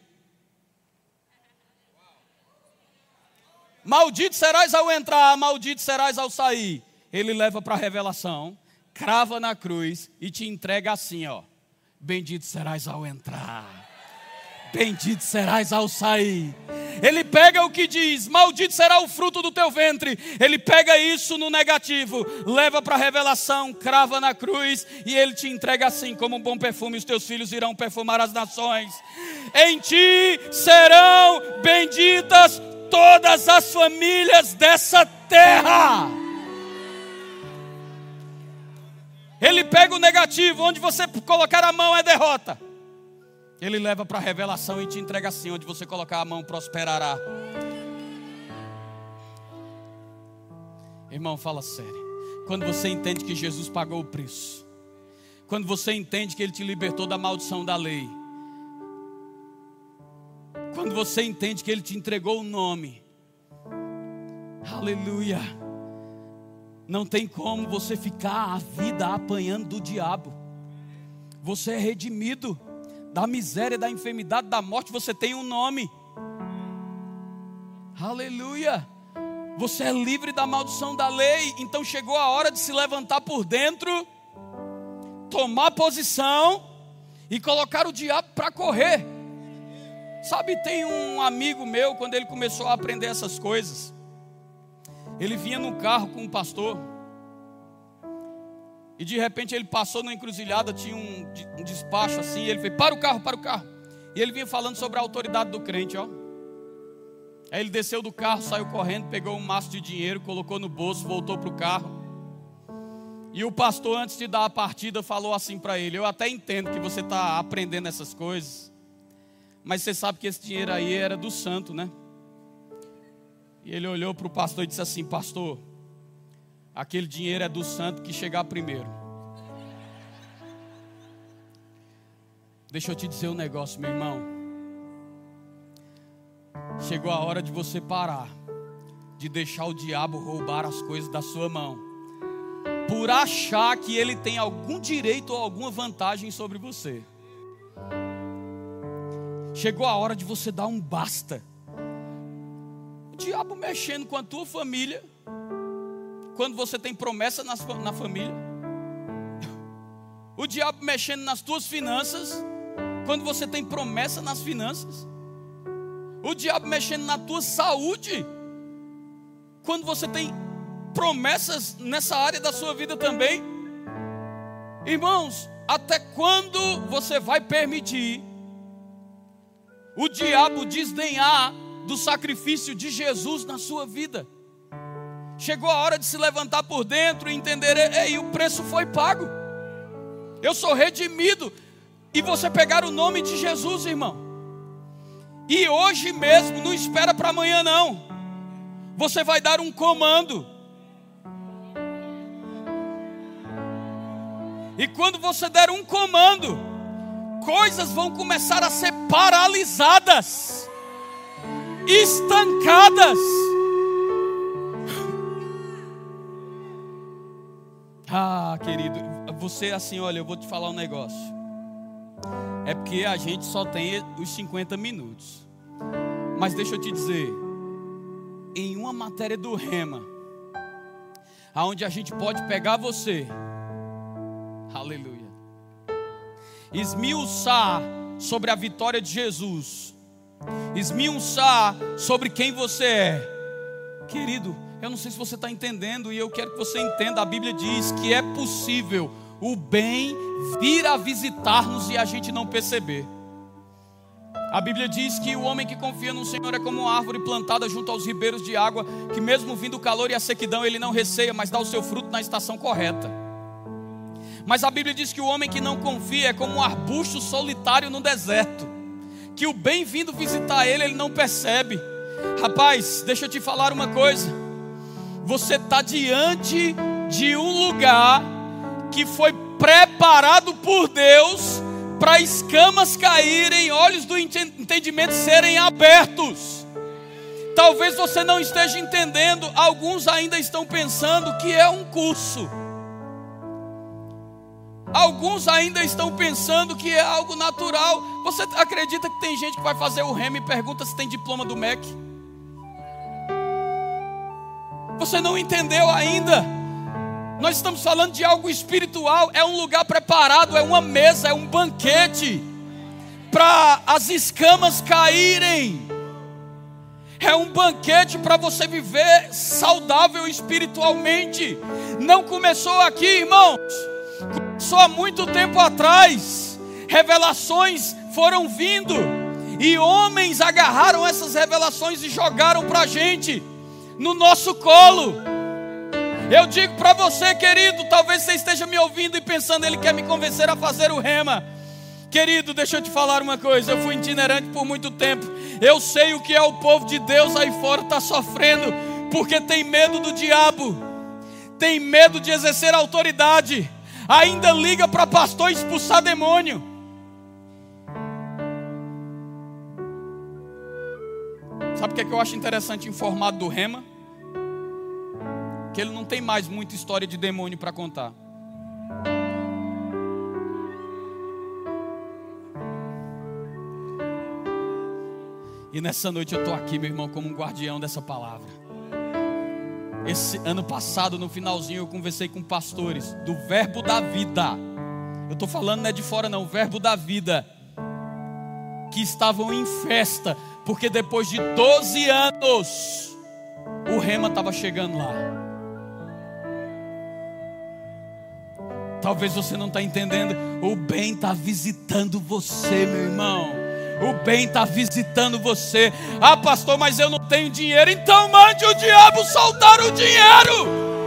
Maldito serás ao entrar, maldito serás ao sair. Ele leva para a revelação, crava na cruz e te entrega assim, ó. Bendito serás ao entrar, bendito serás ao sair. Ele pega o que diz, maldito será o fruto do teu ventre. Ele pega isso no negativo, leva para a revelação, crava na cruz, e ele te entrega assim, como um bom perfume, os teus filhos irão perfumar as nações. Em ti serão benditas todas as famílias dessa terra. Ele pega o negativo, onde você colocar a mão é derrota. Ele leva para a revelação e te entrega assim, onde você colocar a mão prosperará. Irmão, fala sério. Quando você entende que Jesus pagou o preço, quando você entende que Ele te libertou da maldição da lei, quando você entende que Ele te entregou o nome, Aleluia. Não tem como você ficar a vida apanhando do diabo. Você é redimido da miséria, da enfermidade, da morte. Você tem um nome. Aleluia. Você é livre da maldição da lei. Então chegou a hora de se levantar por dentro, tomar posição e colocar o diabo para correr. Sabe, tem um amigo meu, quando ele começou a aprender essas coisas, ele vinha num carro com um pastor, e de repente ele passou numa encruzilhada, tinha um despacho assim, e ele fez, para o carro, e ele vinha falando sobre a autoridade do crente, ó. Aí ele desceu do carro, saiu correndo, pegou um maço de dinheiro, colocou no bolso, voltou para o carro. E o pastor, antes de dar a partida, falou assim para ele: eu até entendo que você está aprendendo essas coisas, mas você sabe que esse dinheiro aí era do santo, né? E ele olhou para o pastor e disse assim: pastor, aquele dinheiro é do santo que chegar primeiro. Deixa eu te dizer um negócio, meu irmão. Chegou a hora de você parar de deixar o diabo roubar as coisas da sua mão, por achar que ele tem algum direito ou alguma vantagem sobre você. Chegou a hora de você dar um basta. O diabo mexendo com a tua família, quando você tem promessa na família. O diabo mexendo nas tuas finanças, quando você tem promessa nas finanças. O diabo mexendo na tua saúde, quando você tem promessas nessa área da sua vida também. Irmãos, até quando você vai permitir o diabo desdenhar do sacrifício de Jesus na sua vida? Chegou a hora de se levantar por dentro e entender: ei, o preço foi pago, eu sou redimido. E você pegar o nome de Jesus, irmão, e hoje mesmo, não espera para amanhã não, você vai dar um comando. E quando você der um comando, coisas vão começar a ser paralisadas, estancadas. Ah, querido, você assim, olha, eu vou te falar um negócio. É porque a gente só tem os 50 minutos. Mas deixa eu te dizer, em uma matéria do Rema, aonde a gente pode pegar você, aleluia, esmiuçar sobre a vitória de Jesus, esmiuçar sobre quem você é. Querido, eu não sei se você está entendendo, e eu quero que você entenda. A Bíblia diz que é possível o bem vir a visitar-nos e a gente não perceber. A Bíblia diz que o homem que confia no Senhor é como uma árvore plantada junto aos ribeiros de água, que mesmo vindo o calor e a sequidão, ele não receia, mas dá o seu fruto na estação correta. Mas a Bíblia diz que o homem que não confia é como um arbusto solitário no deserto, que o bem vindo visitar ele, ele não percebe. Rapaz, deixa eu te falar uma coisa. Você está diante de um lugar que foi preparado por Deus para escamas caírem, olhos do entendimento serem abertos. Talvez você não esteja entendendo. Alguns ainda estão pensando que é um curso. Alguns ainda estão pensando que é algo natural. Você acredita que tem gente que vai fazer o Rema e pergunta se tem diploma do MEC? Você não entendeu ainda. Nós estamos falando de algo espiritual. É um lugar preparado, é uma mesa, é um banquete para as escamas caírem. É um banquete para você viver saudável espiritualmente. Não começou aqui, irmãos. Começou há muito tempo atrás. Revelações foram vindo e homens agarraram essas revelações e jogaram para a gente, no nosso colo. Eu digo para você, querido, talvez você esteja me ouvindo e pensando: ele quer me convencer a fazer o Rema. Querido, deixa eu te falar uma coisa. Eu fui itinerante por muito tempo. Eu sei o que é o povo de Deus aí fora está sofrendo, porque tem medo do diabo, tem medo de exercer autoridade, ainda liga para pastor expulsar demônio. Sabe o que é que eu acho interessante em formato do Rema? que ele não tem mais muita história de demônio para contar. E nessa noite eu estou aqui, meu irmão, como um guardião dessa palavra. Esse ano passado, no finalzinho, eu conversei com pastores do Verbo da Vida. Eu estou falando não é de fora não, Verbo da Vida. Que estavam em festa, porque depois de 12 anos, o Rema estava chegando lá. Talvez você não está entendendo, o bem está visitando você, meu irmão. O bem está visitando você. Ah, pastor, mas eu não tenho dinheiro. Então mande o diabo soltar o dinheiro.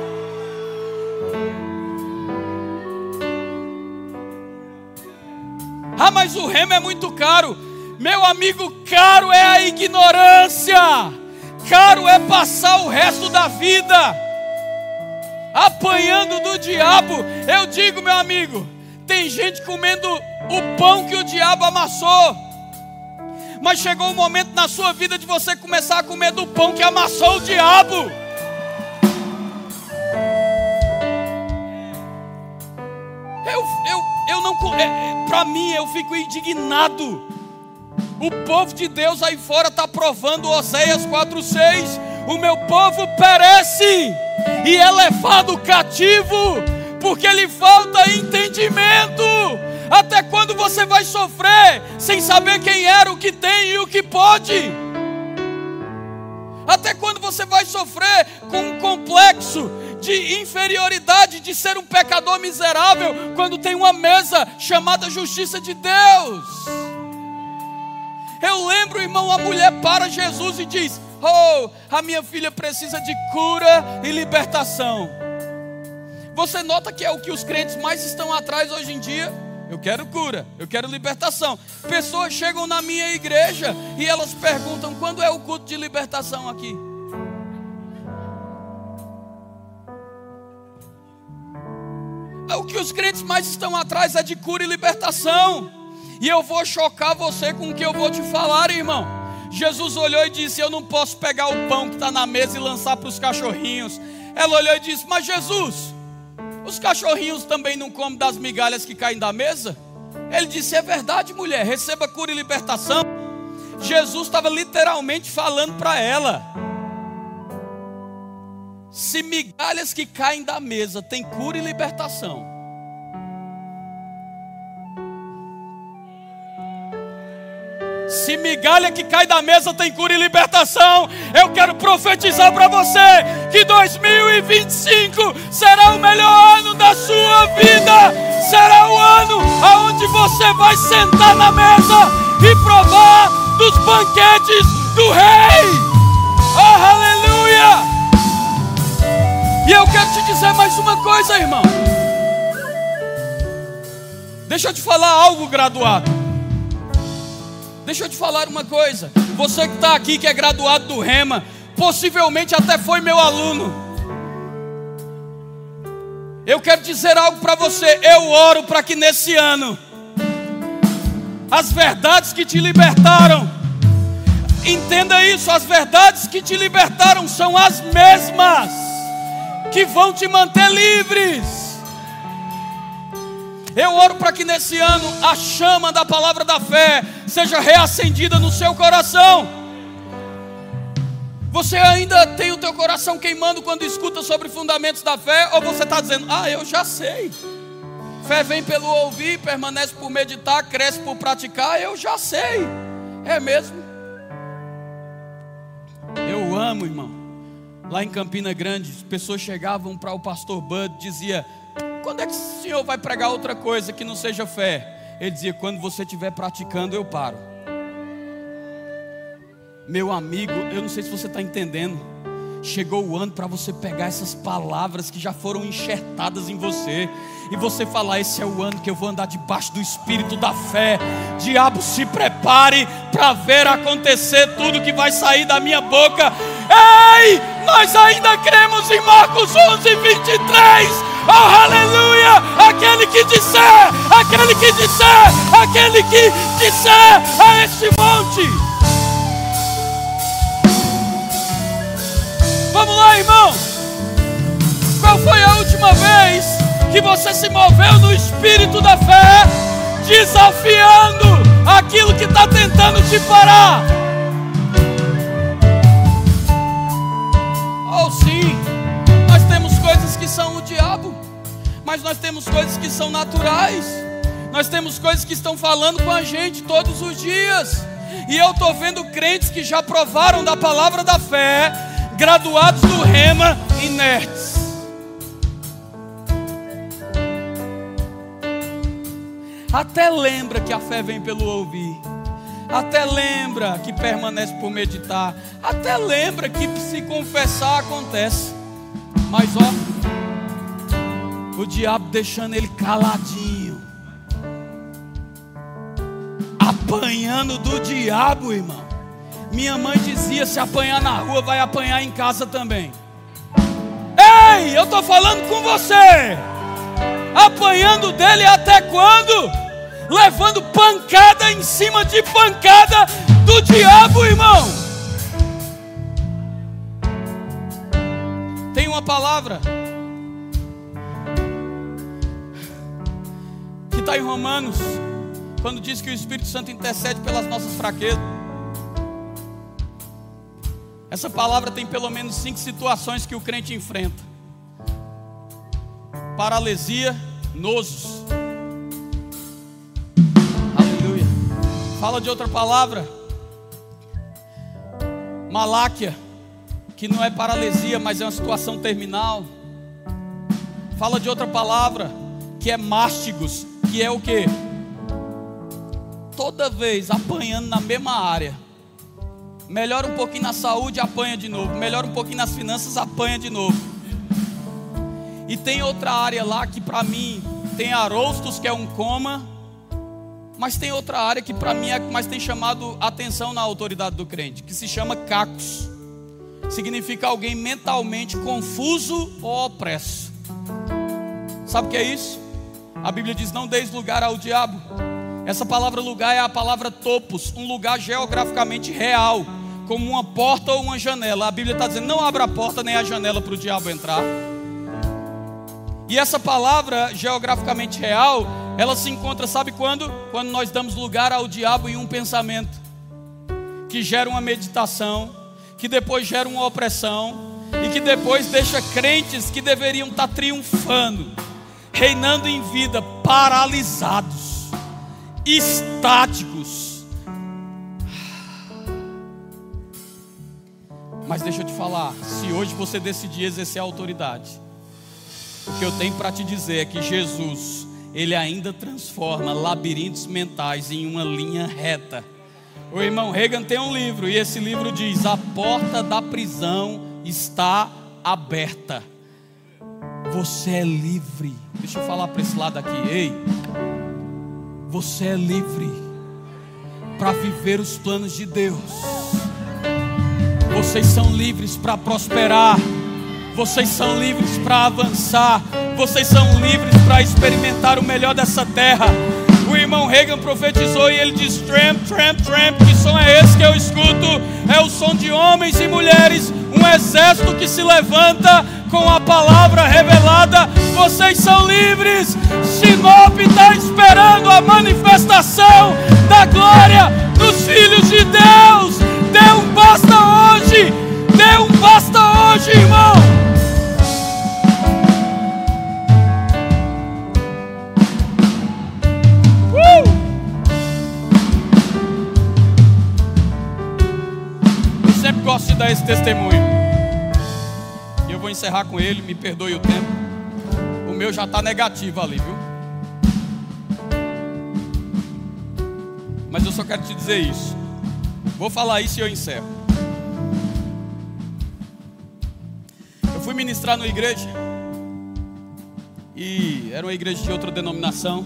Ah, mas o Rema é muito caro. Meu amigo, caro é a ignorância. Caro é passar o resto da vida apanhando do diabo. Eu digo, meu amigo, tem gente comendo o pão que o diabo amassou. Mas chegou um momento na sua vida de você começar a comer do pão que amassou o diabo. Eu não, para mim, eu fico indignado. O povo de Deus aí fora está provando Oséias 4:6. O meu povo perece e é levado cativo, porque lhe falta entendimento. Até quando você vai sofrer sem saber quem era, o que tem e o que pode? Até quando você vai sofrer com um complexo de inferioridade, de ser um pecador miserável, quando tem uma mesa chamada justiça de Deus? Eu lembro, irmão, a mulher para Jesus e diz: oh, a minha filha precisa de cura e libertação. Você nota que é o que os crentes mais estão atrás hoje em dia? Eu quero cura, eu quero libertação. Pessoas chegam na minha igreja e elas perguntam: quando é o culto de libertação aqui? O que os crentes mais estão atrás é de cura e libertação. E eu vou chocar você com o que eu vou te falar, irmão. Jesus olhou e disse: eu não posso pegar o pão que está na mesa e lançar para os cachorrinhos. Ela olhou e disse: mas Jesus, os cachorrinhos também não comem das migalhas que caem da mesa? Ele disse: é verdade, mulher, receba cura e libertação. Jesus estava literalmente falando para ela: se migalhas que caem da mesa tem cura e libertação, se migalha que cai da mesa tem cura e libertação, eu quero profetizar para você que 2025 será o melhor ano da sua vida. Será o ano onde você vai sentar na mesa e provar dos banquetes do rei. Oh, aleluia! E eu quero te dizer mais uma coisa, irmão. Deixa eu te falar algo, graduado. Deixa eu te falar uma coisa. Você que está aqui, que é graduado do Rema, possivelmente até foi meu aluno. Eu quero dizer algo para você. Eu oro para que nesse ano as verdades que te libertaram, entenda isso, as verdades que te libertaram são as mesmas que vão te manter livres. Eu oro para que nesse ano a chama da palavra da fé seja reacendida no seu coração. Você ainda tem o teu coração queimando quando escuta sobre fundamentos da fé? Ou você está dizendo: ah, eu já sei, fé vem pelo ouvir, permanece por meditar, cresce por praticar? Eu já sei. É mesmo? Eu amo, irmão. Lá em Campina Grande, as pessoas chegavam para o pastor Bud e diziam: quando é que o senhor vai pregar outra coisa que não seja fé? Ele dizia: quando você estiver praticando, eu paro. Meu amigo, eu não sei se você está entendendo. Chegou o ano para você pegar essas palavras que já foram enxertadas em você e você falar: esse é o ano que eu vou andar debaixo do espírito da fé. Diabo, se prepare para ver acontecer tudo que vai sair da minha boca. Ei, nós ainda cremos em Marcos 11:23. Oh, aleluia! Aquele que disser a este monte. Vamos lá, irmão. foi a última vez que você se moveu no espírito da fé, desafiando aquilo que está tentando te parar? Oh, sim, nós temos coisas que são o diabo, mas nós temos coisas que são naturais. Nós temos coisas que estão falando com a gente todos os dias. E eu estou vendo crentes que já provaram da palavra da fé, graduados do Rema, inertes. Até lembra que a fé vem pelo ouvir. Até lembra que permanece por meditar. Até lembra que se confessar acontece. Mas ó, o diabo deixando ele caladinho, apanhando do diabo, irmão. Minha mãe dizia: se apanhar na rua, vai apanhar em casa também. Ei, eu estou falando com você. Apanhando dele até quando? Levando pancada em cima de pancada do diabo, irmão. Tem uma palavra que está em Romanos, quando diz que o Espírito Santo intercede pelas nossas fraquezas. Essa palavra tem pelo menos 5 situações que o crente enfrenta: paralisia, nosos. Aleluia. Fala de outra palavra, maláquia, que não é paralisia, mas é uma situação terminal. Fala de outra palavra, que é mástigos, que é o quê? Toda vez apanhando na mesma área. Melhora um pouquinho na saúde, apanha de novo. Melhora um pouquinho nas finanças, apanha de novo. E tem outra área lá que para mim tem arostos, que é um coma. Mas tem outra área que para mim é a que mais tem chamado atenção na autoridade do crente, que se chama cacos. Significa alguém mentalmente confuso ou opresso. Sabe o que é isso? A Bíblia diz: não deis lugar ao diabo. Essa palavra lugar é a palavra topos, um lugar geograficamente real, como uma porta ou uma janela. A Bíblia está dizendo: não abra a porta nem a janela para o diabo entrar. E essa palavra geograficamente real, ela se encontra, sabe quando? Quando nós damos lugar ao diabo em um pensamento, que gera uma meditação, que depois gera uma opressão, e que depois deixa crentes que deveriam estar triunfando, reinando em vida, paralisados, estáticos. Mas deixa eu te falar, se hoje você decidir exercer a autoridade, o que eu tenho para te dizer é que Jesus, Ele ainda transforma labirintos mentais em uma linha reta. O irmão Reagan tem um livro, e esse livro diz: a porta da prisão está aberta. Você é livre. Deixa eu falar para esse lado aqui. Ei, você é livre para viver os planos de Deus. Vocês são livres para prosperar. Vocês são livres para avançar. Vocês são livres para experimentar o melhor dessa terra. O irmão Reagan profetizou e ele diz: tramp, tramp, tramp. Que som é esse que eu escuto? É o som de homens e mulheres, um exército que se levanta com a palavra revelada. Vocês são livres. Sinop está esperando a manifestação da glória dos filhos de Deus. Dê um basta hoje. Dê um basta hoje, irmão. Eu sempre gosto de dar esse testemunho. E eu vou encerrar com ele, me perdoe o tempo. O meu já está negativo ali, viu? Mas eu só quero te dizer isso. Vou falar isso e eu encerro. Eu fui ministrar numa igreja, e era uma igreja de outra denominação.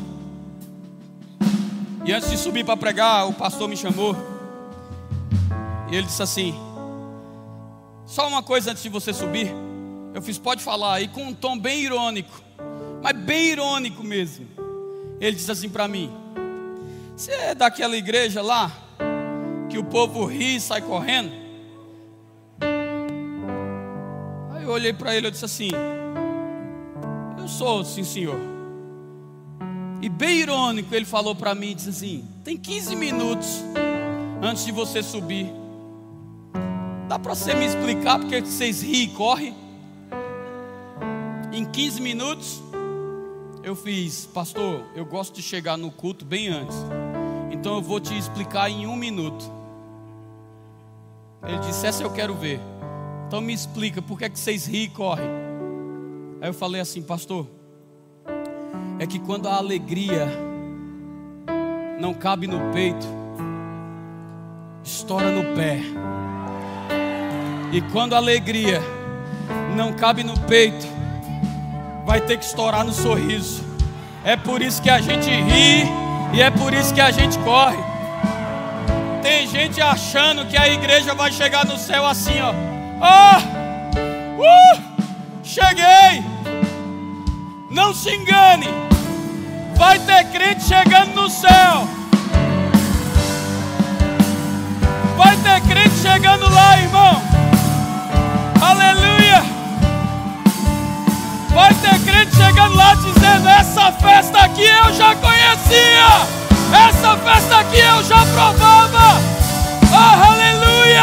E antes de subir para pregar, o pastor me chamou. E ele disse assim: só uma coisa antes de você subir. Eu fiz: pode falar aí, com um tom bem irônico, mas bem irônico mesmo. Ele disse assim para mim: você é daquela igreja lá que o povo ri e sai correndo? Aí eu olhei para ele e disse assim: Sou, sim senhor. E bem irônico, ele falou para mim, disse assim: tem 15 minutos antes de você subir. Dá para você me explicar porque vocês riem e correm? Em 15 minutos, eu fiz: pastor, eu gosto de chegar no culto bem antes, então eu vou te explicar em 1 minuto. Ele disse: essa eu quero ver. Então me explica, por que vocês riem e correm? Aí eu falei assim: pastor, é que quando a alegria não cabe no peito, estoura no pé. E quando a alegria não cabe no peito, vai ter que estourar no sorriso. É por isso que a gente ri e é por isso que a gente corre. Tem gente achando que a igreja vai chegar no céu assim, ó. Cheguei. Não se engane. Vai ter crente chegando no céu. Vai ter crente chegando lá, irmão. Aleluia. Vai ter crente chegando lá dizendo: essa festa aqui eu já conhecia, essa festa aqui eu já provava. Aleluia.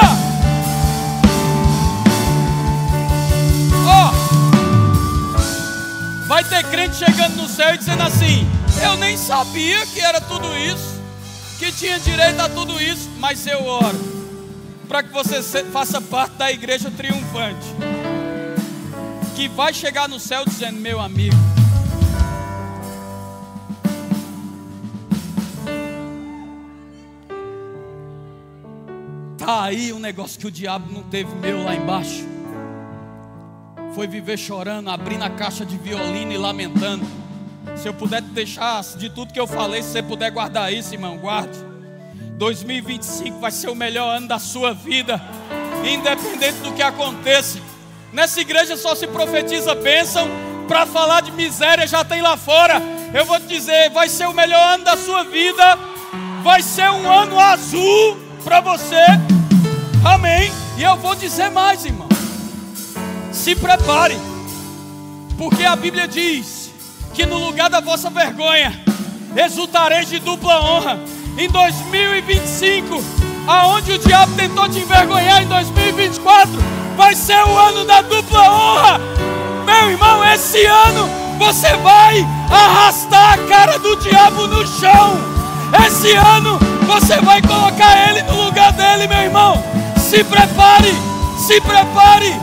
Vai ter crente chegando no céu e dizendo assim: eu nem sabia que era tudo isso, que tinha direito a tudo isso. Mas eu oro para que você faça parte da igreja triunfante, que vai chegar no céu dizendo: meu amigo, tá aí um negócio que o diabo não teve meu lá embaixo. Foi viver chorando, abrindo a caixa de violino e lamentando. Se eu puder te deixar de tudo que eu falei, se você puder guardar isso, irmão, guarde. 2025 vai ser o melhor ano da sua vida, independente do que aconteça. Nessa igreja só se profetiza bênção. Para falar de miséria já tem lá fora. Eu vou te dizer, vai ser o melhor ano da sua vida. Vai ser um ano azul para você. Amém. E eu vou dizer mais, irmão. Se prepare, porque a Bíblia diz que no lugar da vossa vergonha exultareis de dupla honra. Em 2025, aonde o diabo tentou te envergonhar, em 2024 vai ser o ano da dupla honra. Meu irmão, esse ano você vai arrastar a cara do diabo no chão. Esse ano você vai colocar ele no lugar dele, meu irmão. Se prepare, se prepare.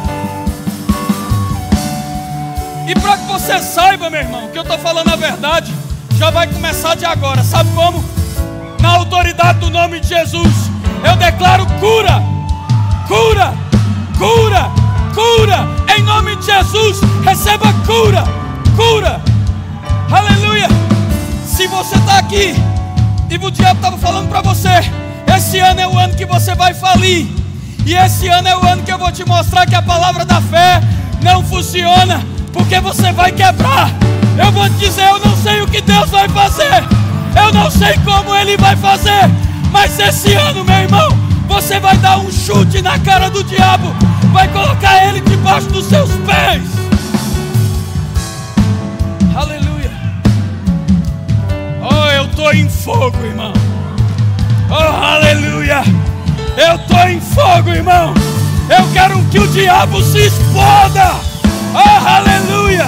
E para que você saiba, meu irmão, que eu estou falando a verdade, já vai começar de agora. Sabe como? Na autoridade do nome de Jesus, eu declaro cura, cura, cura, cura. Em nome de Jesus, receba cura, cura. Aleluia. Se você está aqui e o diabo estava falando para você: esse ano é o ano que você vai falir, e esse ano é o ano que eu vou te mostrar que a palavra da fé não funciona, porque você vai quebrar. Eu vou te dizer, eu não sei o que Deus vai fazer, eu não sei como Ele vai fazer, mas esse ano, meu irmão, você vai dar um chute na cara do diabo, vai colocar ele debaixo dos seus pés. Aleluia. Oh, eu estou em fogo, irmão. Oh, aleluia. Eu estou em fogo, irmão. Eu quero que o diabo se exploda. Oh, aleluia.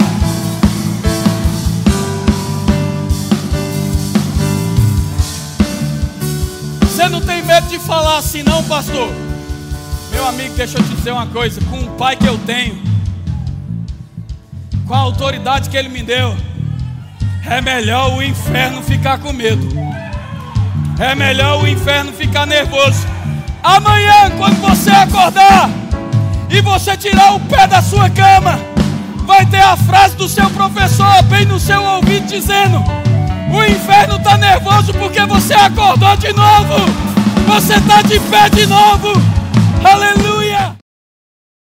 Você não tem medo de falar assim não, pastor? Meu amigo, deixa eu te dizer uma coisa. Com o pai que eu tenho, com a autoridade que ele me deu, é melhor o inferno ficar com medo, é melhor o inferno ficar nervoso. Amanhã, quando você acordar e você tirar o pé da sua cama, vai ter a frase do seu professor bem no seu ouvido dizendo: o inferno está nervoso porque você acordou de novo, você está de pé de novo. Aleluia.